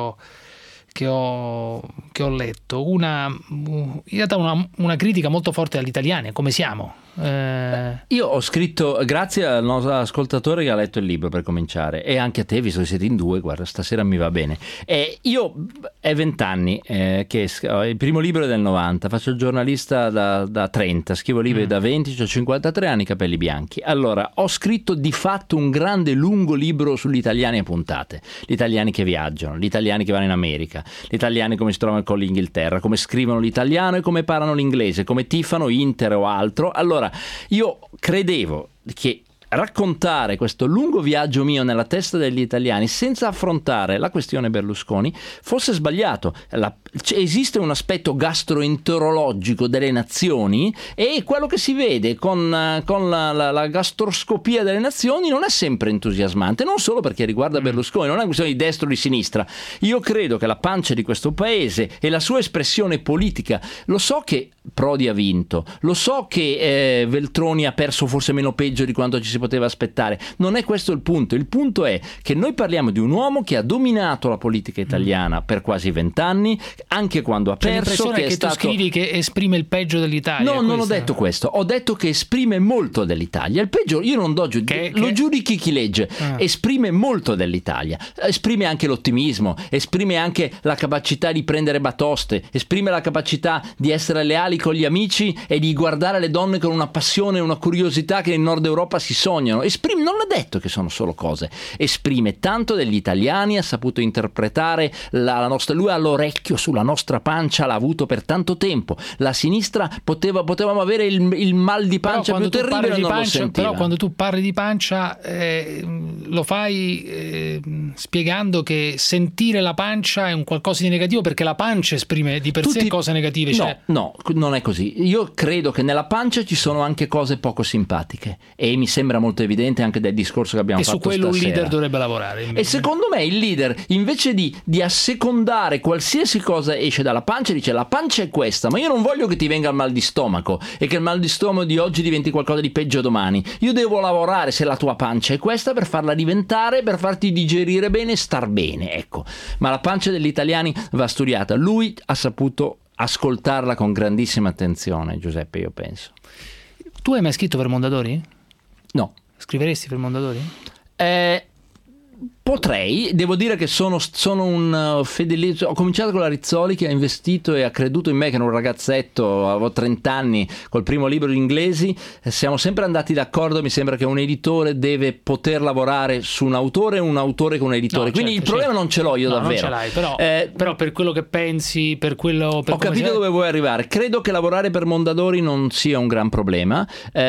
ho letto? In realtà una critica molto forte agli italiani, come siamo. Io ho scritto, grazie al nostro ascoltatore che ha letto il libro per cominciare, e anche a te, visto che siete in 2, guarda, stasera mi va bene. Io è 20 anni che il primo libro è del 90, faccio il giornalista da 30, scrivo libri da 20, ho 53 anni, capelli bianchi. Allora, ho scritto di fatto un grande lungo libro sugli italiani a puntate, gli italiani che viaggiano, gli italiani che vanno in America, gli italiani come si trovano con l'Inghilterra, come scrivono l'italiano e come parlano l'inglese, come tifano Inter o altro. Allora, io credevo che raccontare questo lungo viaggio mio nella testa degli italiani senza affrontare la questione Berlusconi fosse sbagliato. Esiste un aspetto gastroenterologico delle nazioni, e quello che si vede con la gastroscopia delle nazioni non è sempre entusiasmante, non solo perché riguarda Berlusconi, non è una questione di destra o di sinistra. Io credo che la pancia di questo paese e la sua espressione politica, lo so che Prodi ha vinto, lo so che Veltroni ha perso forse meno peggio di quanto ci si poteva aspettare, non è questo il punto è che noi parliamo di un uomo che ha dominato la politica italiana per quasi 20 anni, anche quando ha perso, che è stato... tu scrivi che esprime il peggio dell'Italia. No, non ho detto questo, ho detto che esprime molto dell'Italia. Il peggio io non do lo giudichi chi legge. Esprime molto dell'Italia, esprime anche l'ottimismo, esprime anche la capacità di prendere batoste, esprime la capacità di essere leali con gli amici e di guardare le donne con una passione e una curiosità che in Nord Europa si sognano, non è detto che sono solo cose, esprime tanto degli italiani, ha saputo interpretare la nostra, lui ha l'orecchio sulla nostra pancia, l'ha avuto per tanto tempo, la sinistra potevamo avere il mal di pancia più terribile, non lo sentiva. Però quando tu parli di pancia lo fai spiegando che sentire la pancia è un qualcosa di negativo, perché la pancia esprime di per sé cose negative. No, non è così. Io credo che nella pancia ci sono anche cose poco simpatiche, e mi sembra molto evidente anche dal discorso che abbiamo fatto stasera. E su quello un leader dovrebbe lavorare. Invece. E secondo me il leader, invece di assecondare qualsiasi cosa esce dalla pancia, dice: la pancia è questa, ma io non voglio che ti venga il mal di stomaco e che il mal di stomaco di oggi diventi qualcosa di peggio domani. Io devo lavorare, se la tua pancia è questa, per farla diventare, per farti digerire bene e star bene, ecco. Ma la pancia degli italiani va studiata. Lui ha saputo ascoltarla con grandissima attenzione, Giuseppe, io penso. Tu hai mai scritto per Mondadori? No. Scriveresti per Mondadori? Potrei, devo dire che sono un fedelissimo. Ho cominciato con la Rizzoli, che ha investito e ha creduto in me, che ero un ragazzetto, avevo 30 anni, col primo libro di inglesi. Siamo sempre andati d'accordo, mi sembra che un editore deve poter lavorare su un autore e un autore con un editore. Quindi il problema non ce l'ho io davvero. Non ce l'hai, però per quello che pensi, per quello... Ho capito dove vuoi arrivare. Credo che lavorare per Mondadori non sia un gran problema.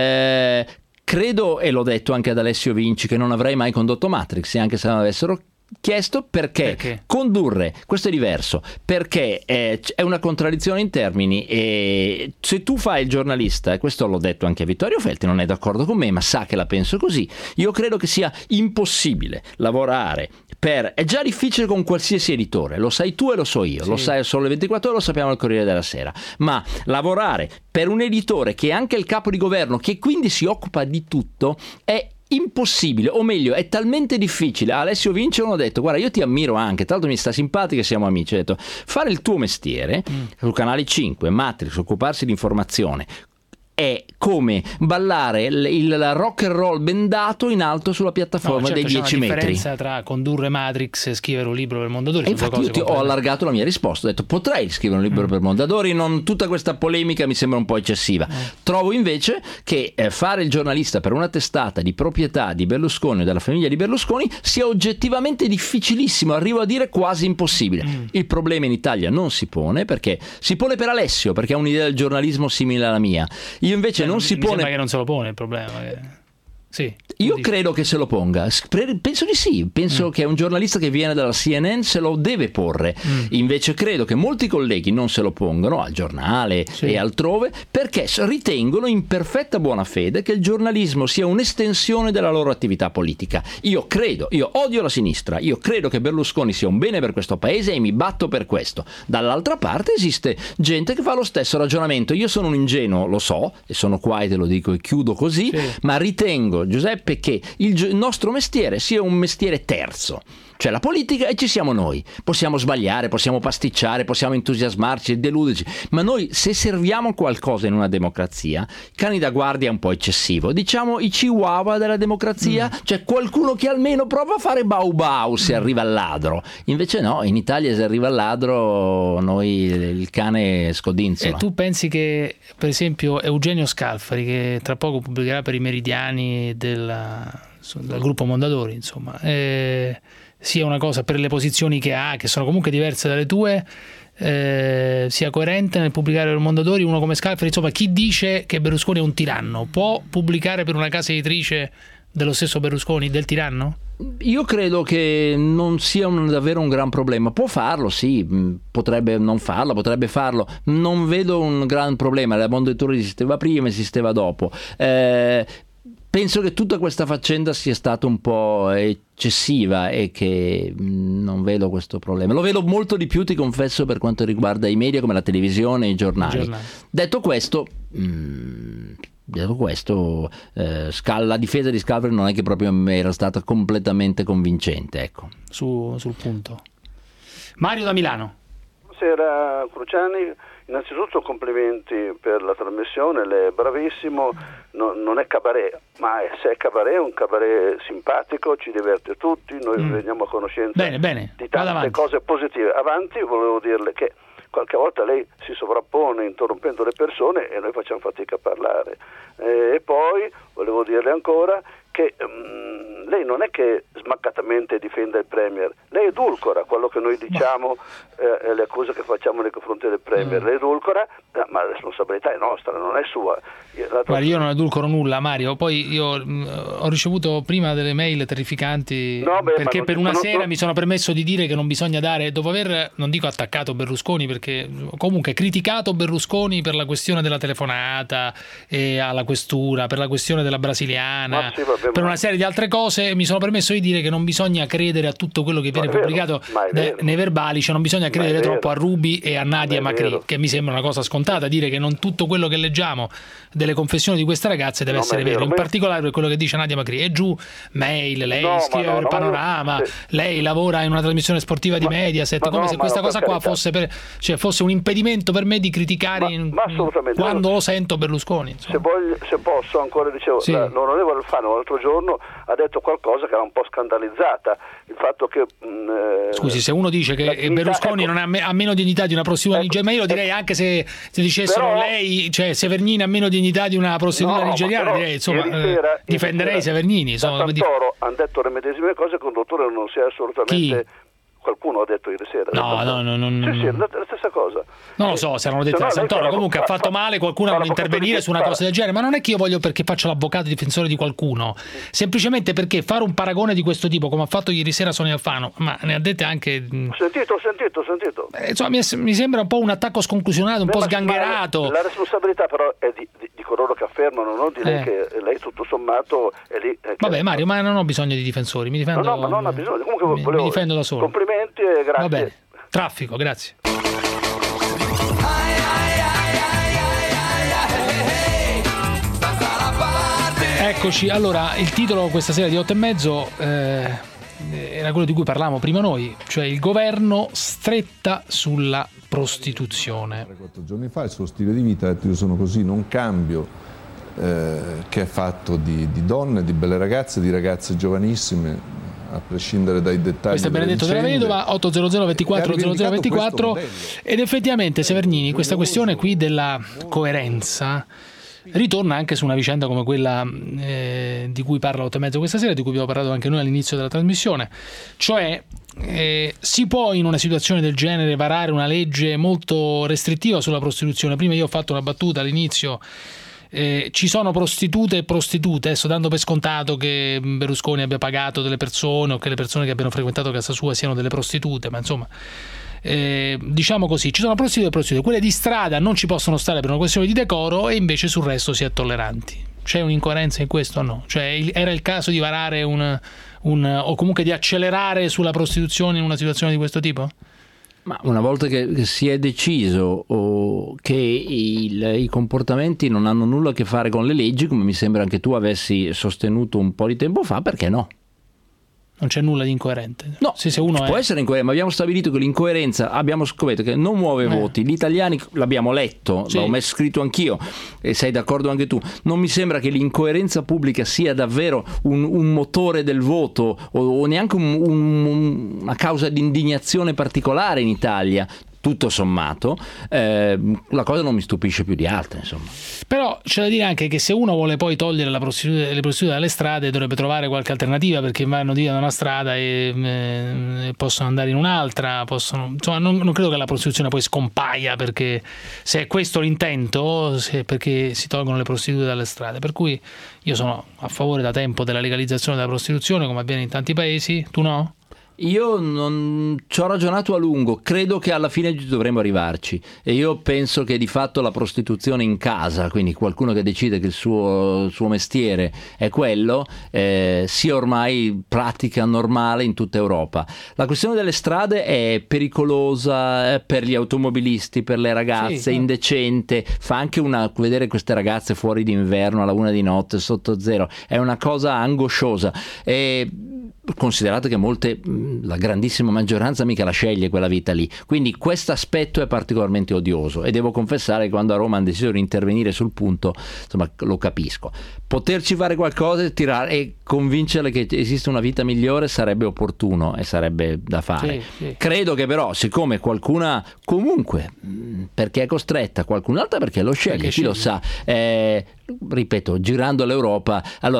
Credo, e l'ho detto anche ad Alessio Vinci, che non avrei mai condotto Matrix, anche se me l'avessero chiesto, perché condurre, questo è diverso, perché è una contraddizione in termini, e se tu fai il giornalista, e questo l'ho detto anche a Vittorio Feltri, non è d'accordo con me, ma sa che la penso così, io credo che sia impossibile lavorare è già difficile con qualsiasi editore, lo sai tu e lo so io, sì. Lo sai al Sole 24 Ore, lo sappiamo al Corriere della Sera, ma lavorare per un editore che è anche il capo di governo, che quindi si occupa di tutto, è impossibile, o meglio è talmente difficile. Alessio Vinci hanno detto: guarda, io ti ammiro anche, tra l'altro mi sta simpatico e siamo amici, ha detto: fare il tuo mestiere su Canale 5, Matrix, occuparsi di informazione, è come ballare il rock and roll bendato in alto sulla piattaforma dei 10 metri. C'è una differenza tra condurre Matrix e scrivere un libro per Mondadori. E infatti io ho allargato la mia risposta, ho detto: potrei scrivere un libro per Mondadori, non tutta questa polemica mi sembra un po' eccessiva. Trovo invece che fare il giornalista per una testata di proprietà di Berlusconi o della famiglia di Berlusconi sia oggettivamente difficilissimo, arrivo a dire quasi impossibile. Il problema in Italia non si pone, perché si pone per Alessio, perché ha un'idea del giornalismo simile alla mia. Io invece non si pone. Mi sembra che non se lo pone il problema. Sì, io credo che se lo ponga, penso di sì, penso che un giornalista che viene dalla CNN se lo deve porre, invece credo che molti colleghi non se lo pongono al giornale e altrove, perché ritengono in perfetta buona fede che il giornalismo sia un'estensione della loro attività politica. Io odio la sinistra, io credo che Berlusconi sia un bene per questo paese e mi batto per questo. Dall'altra parte esiste gente che fa lo stesso ragionamento. Io sono un ingenuo, lo so, e sono qua e te lo dico e chiudo così, ma ritengo, Giuseppe, che il nostro mestiere sia un mestiere terzo, cioè la politica, e ci siamo noi. Possiamo sbagliare, possiamo pasticciare, possiamo entusiasmarci, deluderci, ma noi, se serviamo qualcosa in una democrazia, cani da guardia è un po' eccessivo, diciamo i chihuahua della democrazia, cioè qualcuno che almeno prova a fare bau bau se arriva il ladro. Invece no, in Italia se arriva il ladro noi il cane scodinzola. E tu pensi che per esempio Eugenio Scalfari, che tra poco pubblicherà per i Meridiani del gruppo Mondadori, insomma, sia una cosa, per le posizioni che ha, che sono comunque diverse dalle tue, sia coerente nel pubblicare per Mondadori uno come Scalfari? Insomma, chi dice che Berlusconi è un tiranno può pubblicare per una casa editrice dello stesso Berlusconi del tiranno? Io credo che non sia davvero un gran problema. Può farlo, sì, potrebbe non farlo, potrebbe farlo. Non vedo un gran problema. La Mondadori esisteva prima, esisteva dopo. Penso che tutta questa faccenda sia stata un po' eccessiva e che non vedo questo problema. Lo vedo molto di più, ti confesso, per quanto riguarda i media come la televisione e i giornali. Detto questo, la difesa di Scalfari non è che proprio era stata completamente convincente, ecco. Sul punto. Mario da Milano. Buonasera Cruciani, innanzitutto complimenti per la trasmissione, lei è bravissimo, non è cabaret, ma se è cabaret è un cabaret simpatico, ci diverte tutti, noi veniamo a conoscenza di tante cose positive. Avanti, volevo dirle che qualche volta lei si sovrappone interrompendo le persone e noi facciamo fatica a parlare. E poi volevo dirle ancora che lei non è che smaccatamente difende il Premier, lei edulcora quello che noi diciamo, le accuse che facciamo nei confronti del Premier, lei edulcora, ma la responsabilità è nostra, non è sua. Guarda, io non edulcoro nulla, Mario, poi io ho ricevuto prima delle mail terrificanti, perché per una sera mi sono permesso di dire che non bisogna dare, dopo aver, non dico attaccato Berlusconi, perché comunque criticato Berlusconi per la questione della telefonata e alla questura, per la questione della brasiliana, per una serie di altre cose, mi sono permesso di dire che non bisogna credere a tutto quello che viene pubblicato nei verbali, cioè non bisogna credere troppo a Ruby e a Nadia Macri, che mi sembra una cosa scontata, dire che non tutto quello che leggiamo delle confessioni di queste ragazze deve essere vero, in particolare per quello che dice Nadia Macri. È giù mail, lei scrive per Panorama, lei lavora in una trasmissione sportiva di Mediaset, come se questa cosa qua fosse un impedimento per me di criticare quando lo sento Berlusconi. Se posso ancora, dicevo, l'onorevole Alfano l'altro giorno ha detto qualcosa che era un po' scandalizzata, il fatto che scusi, se uno dice che Berlusconi non ha meno dignità di una prostituta nigeriana, ma io lo direi anche se dicessero lei, cioè Severnini ha meno dignità di una prostituta nigeriana, direi, insomma, difenderei Severnini. Santoro hanno detto le medesime cose, il conduttore non si è assolutamente... Qualcuno ha detto ieri sera. No. Sì, la stessa cosa. Non lo so se erano dette da Santoro. Comunque ha fatto male qualcuno a non intervenire su una cosa del genere. Ma non è che io voglio perché faccio l'avvocato difensore di qualcuno, semplicemente perché fare un paragone di questo tipo, come ha fatto ieri sera Sonia Alfano, ma ne ha dette anche. Sentito. Insomma, mi sembra un po' un attacco sconclusionato, un po' sgangherato. La responsabilità però è di coloro che affermano, non di lei, che lei tutto sommato è lì. Vabbè, Mario, ma non ho bisogno di difensori, mi difendo. No, ma non ha bisogno. Comunque mi difendo da solo. Complimenti e grazie. Va bene. Traffico, grazie. Eccoci, allora il titolo questa sera di 8:30 era quello di cui parlavamo prima noi, cioè il governo stretta sulla prostituzione. 4 giorni fa il suo stile di vita ha detto: io sono così, non cambio, che è fatto di donne, di belle ragazze, di ragazze giovanissime, a prescindere dai dettagli. Questo è Benedetto della Vedova, 800 24 0024, ed effettivamente Severnini, questa questione qui della coerenza ritorna anche su una vicenda come quella di cui parla 8:30 questa sera, di cui abbiamo parlato anche noi all'inizio della trasmissione, cioè si può in una situazione del genere varare una legge molto restrittiva sulla prostituzione. Prima io ho fatto una battuta all'inizio, ci sono prostitute e prostitute, adesso dando per scontato che Berlusconi abbia pagato delle persone o che le persone che abbiano frequentato casa sua siano delle prostitute, ma insomma diciamo così, ci sono prostitute e prostitute, quelle di strada non ci possono stare per una questione di decoro e invece sul resto si è tolleranti. C'è un'incoerenza in questo o no? Cioè era il caso di varare o comunque di accelerare sulla prostituzione in una situazione di questo tipo? Ma una volta che si è deciso che i comportamenti non hanno nulla a che fare con le leggi, come mi sembra anche tu avessi sostenuto un po' di tempo fa, perché no? Non c'è nulla di incoerente. No, se uno può essere incoerente, ma abbiamo stabilito che l'incoerenza, abbiamo scoperto che non muove voti. Gli italiani, l'abbiamo letto, l'ho messo scritto anch'io e sei d'accordo anche tu. Non mi sembra che l'incoerenza pubblica sia davvero un motore del voto o neanche una causa di indignazione particolare in Italia. Tutto sommato, la cosa non mi stupisce più di altre, insomma. Però c'è da dire anche che se uno vuole poi togliere le prostitute dalle strade dovrebbe trovare qualche alternativa, perché vanno via da una strada e possono andare in un'altra, insomma, non credo che la prostituzione poi scompaia, perché se è questo l'intento, perché si tolgono le prostitute dalle strade. Per cui io sono a favore da tempo della legalizzazione della prostituzione, come avviene in tanti paesi. Tu no? Io non ci ho ragionato a lungo, credo che alla fine dovremmo arrivarci, e io penso che di fatto la prostituzione in casa, quindi qualcuno che decide che il suo mestiere è quello, sia ormai pratica normale in tutta Europa. La questione delle strade è pericolosa per gli automobilisti, per le ragazze, indecente, fa anche vedere queste ragazze fuori d'inverno alla 1 di notte sotto zero, è una cosa angosciosa. Considerato che la grandissima maggioranza mica la sceglie quella vita lì, quindi questo aspetto è particolarmente odioso, e devo confessare che quando a Roma hanno deciso di intervenire sul punto, insomma, lo capisco. Poterci fare qualcosa e convincerle che esiste una vita migliore sarebbe opportuno e sarebbe da fare. Sì. Credo che però, siccome qualcuna comunque perché è costretta, qualcun'altra perché lo sceglie, chi lo sa, ripeto, girando l'Europa, allora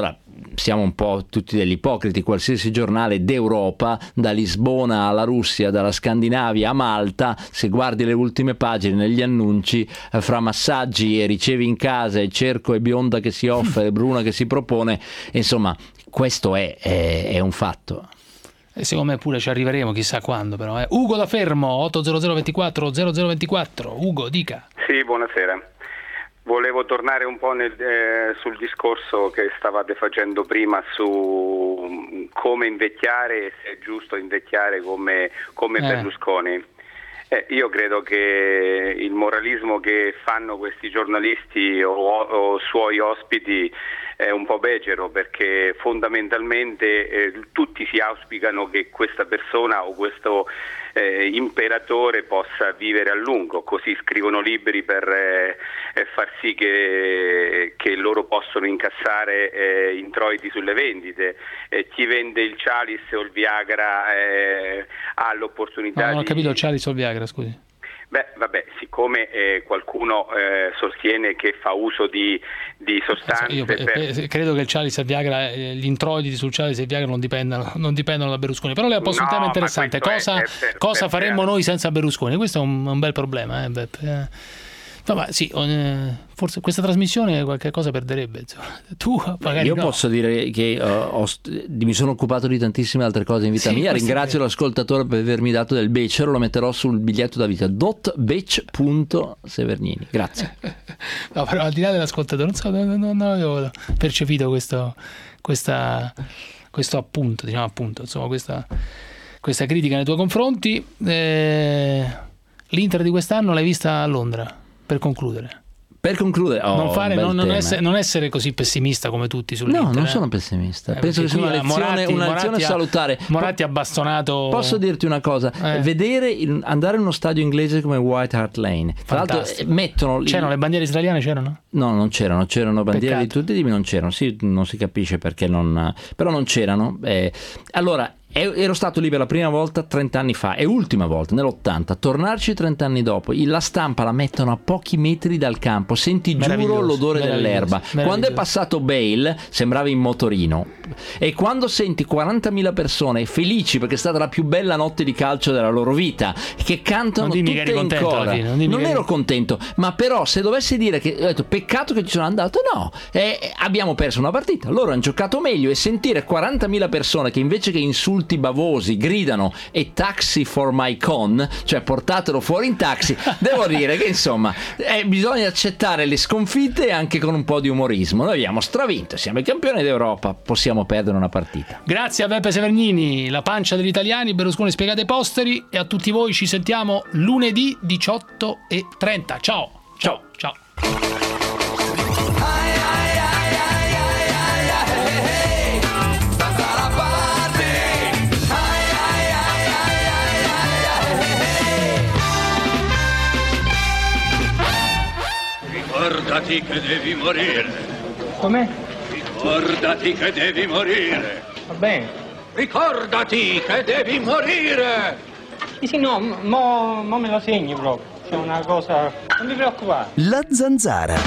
siamo un po' tutti degli ipocriti, qualsiasi giornale d'Europa, da Lisbona alla Russia, dalla Scandinavia a Malta, se guardi le ultime pagine negli annunci, fra massaggi e ricevi in casa e cerco e bionda che si offre, bruna che si propone, insomma questo è un fatto. E secondo me pure ci arriveremo, chissà quando però. Ugo da Fermo, 800 24 0024. Ugo, dica. Sì, buonasera. Volevo tornare un po' sul discorso che stavate facendo prima su come invecchiare, se è giusto invecchiare come Berlusconi. Io credo che il moralismo che fanno questi giornalisti o suoi ospiti è un po' becero, perché fondamentalmente tutti si auspicano che questa persona o questo imperatore possa vivere a lungo, così scrivono libri per far sì che loro possono incassare introiti sulle vendite. Chi vende il Cialis o il Viagra ha l'opportunità non ho capito il Cialis o il Viagra, scusi. Beh, vabbè, siccome qualcuno sostiene che fa uso di sostanze... Io credo che il Cialis e il Viagra, gli introiti sul Cialis e il Viagra non dipendono da Berlusconi, però lei ha posto un tema interessante. Cosa faremmo noi senza Berlusconi? Questo è un bel problema, Beppe. Vabbè, sì, forse questa trasmissione qualche cosa perderebbe. Tu magari io posso dire che mi sono occupato di tantissime altre cose in vita mia. Ringrazio l'ascoltatore per avermi dato del becero, lo metterò sul biglietto da visita .bec.severnini. Grazie. No, però al di là dell'ascoltatore non avevo percepito questo appunto, diciamo appunto, insomma questa critica nei tuoi confronti. L'Inter di quest'anno l'hai vista a Londra? Per concludere, non essere così pessimista come tutti sull'Inter. No, non sono pessimista. Penso che sia una lezione salutare. Moratti ha bastonato. Posso dirti una cosa? Andare in uno stadio inglese come White Hart Lane. Tra l'altro c'erano le bandiere israeliane, c'erano? No, non c'erano bandiere di tutti i tipi, non c'erano. Sì, non si capisce perché però non c'erano. Allora, ero stato lì per la prima volta 30 anni fa e ultima volta nell'80, tornarci 30 anni dopo, la stampa la mettono a pochi metri dal campo, senti giuro l'odore dell'erba. Quando è passato Bale sembrava in motorino, e quando senti 40.000 persone felici perché è stata la più bella notte di calcio della loro vita, che cantano tutte in coro, non ero contento, ma però se dovessi dire che ho detto peccato che ci sono andato, no, abbiamo perso una partita, loro hanno giocato meglio, e sentire 40.000 persone che invece che insulti bavosi gridano "e taxi for my con", cioè portatelo fuori in taxi, devo dire che insomma bisogna accettare le sconfitte anche con un po' di umorismo. Noi abbiamo stravinto, siamo i campioni d'Europa, possiamo perdere una partita. Grazie a Beppe Severnini, la pancia degli italiani, Berlusconi spiegate ai posteri, e a tutti voi ci sentiamo lunedì 18:30. Ciao. Ricordati che devi morire. Com'è? Ricordati che devi morire. Va bene. Ricordati che devi morire. Sì, no, mo me lo segni proprio. C'è una cosa... Non mi preoccupare. La Zanzara.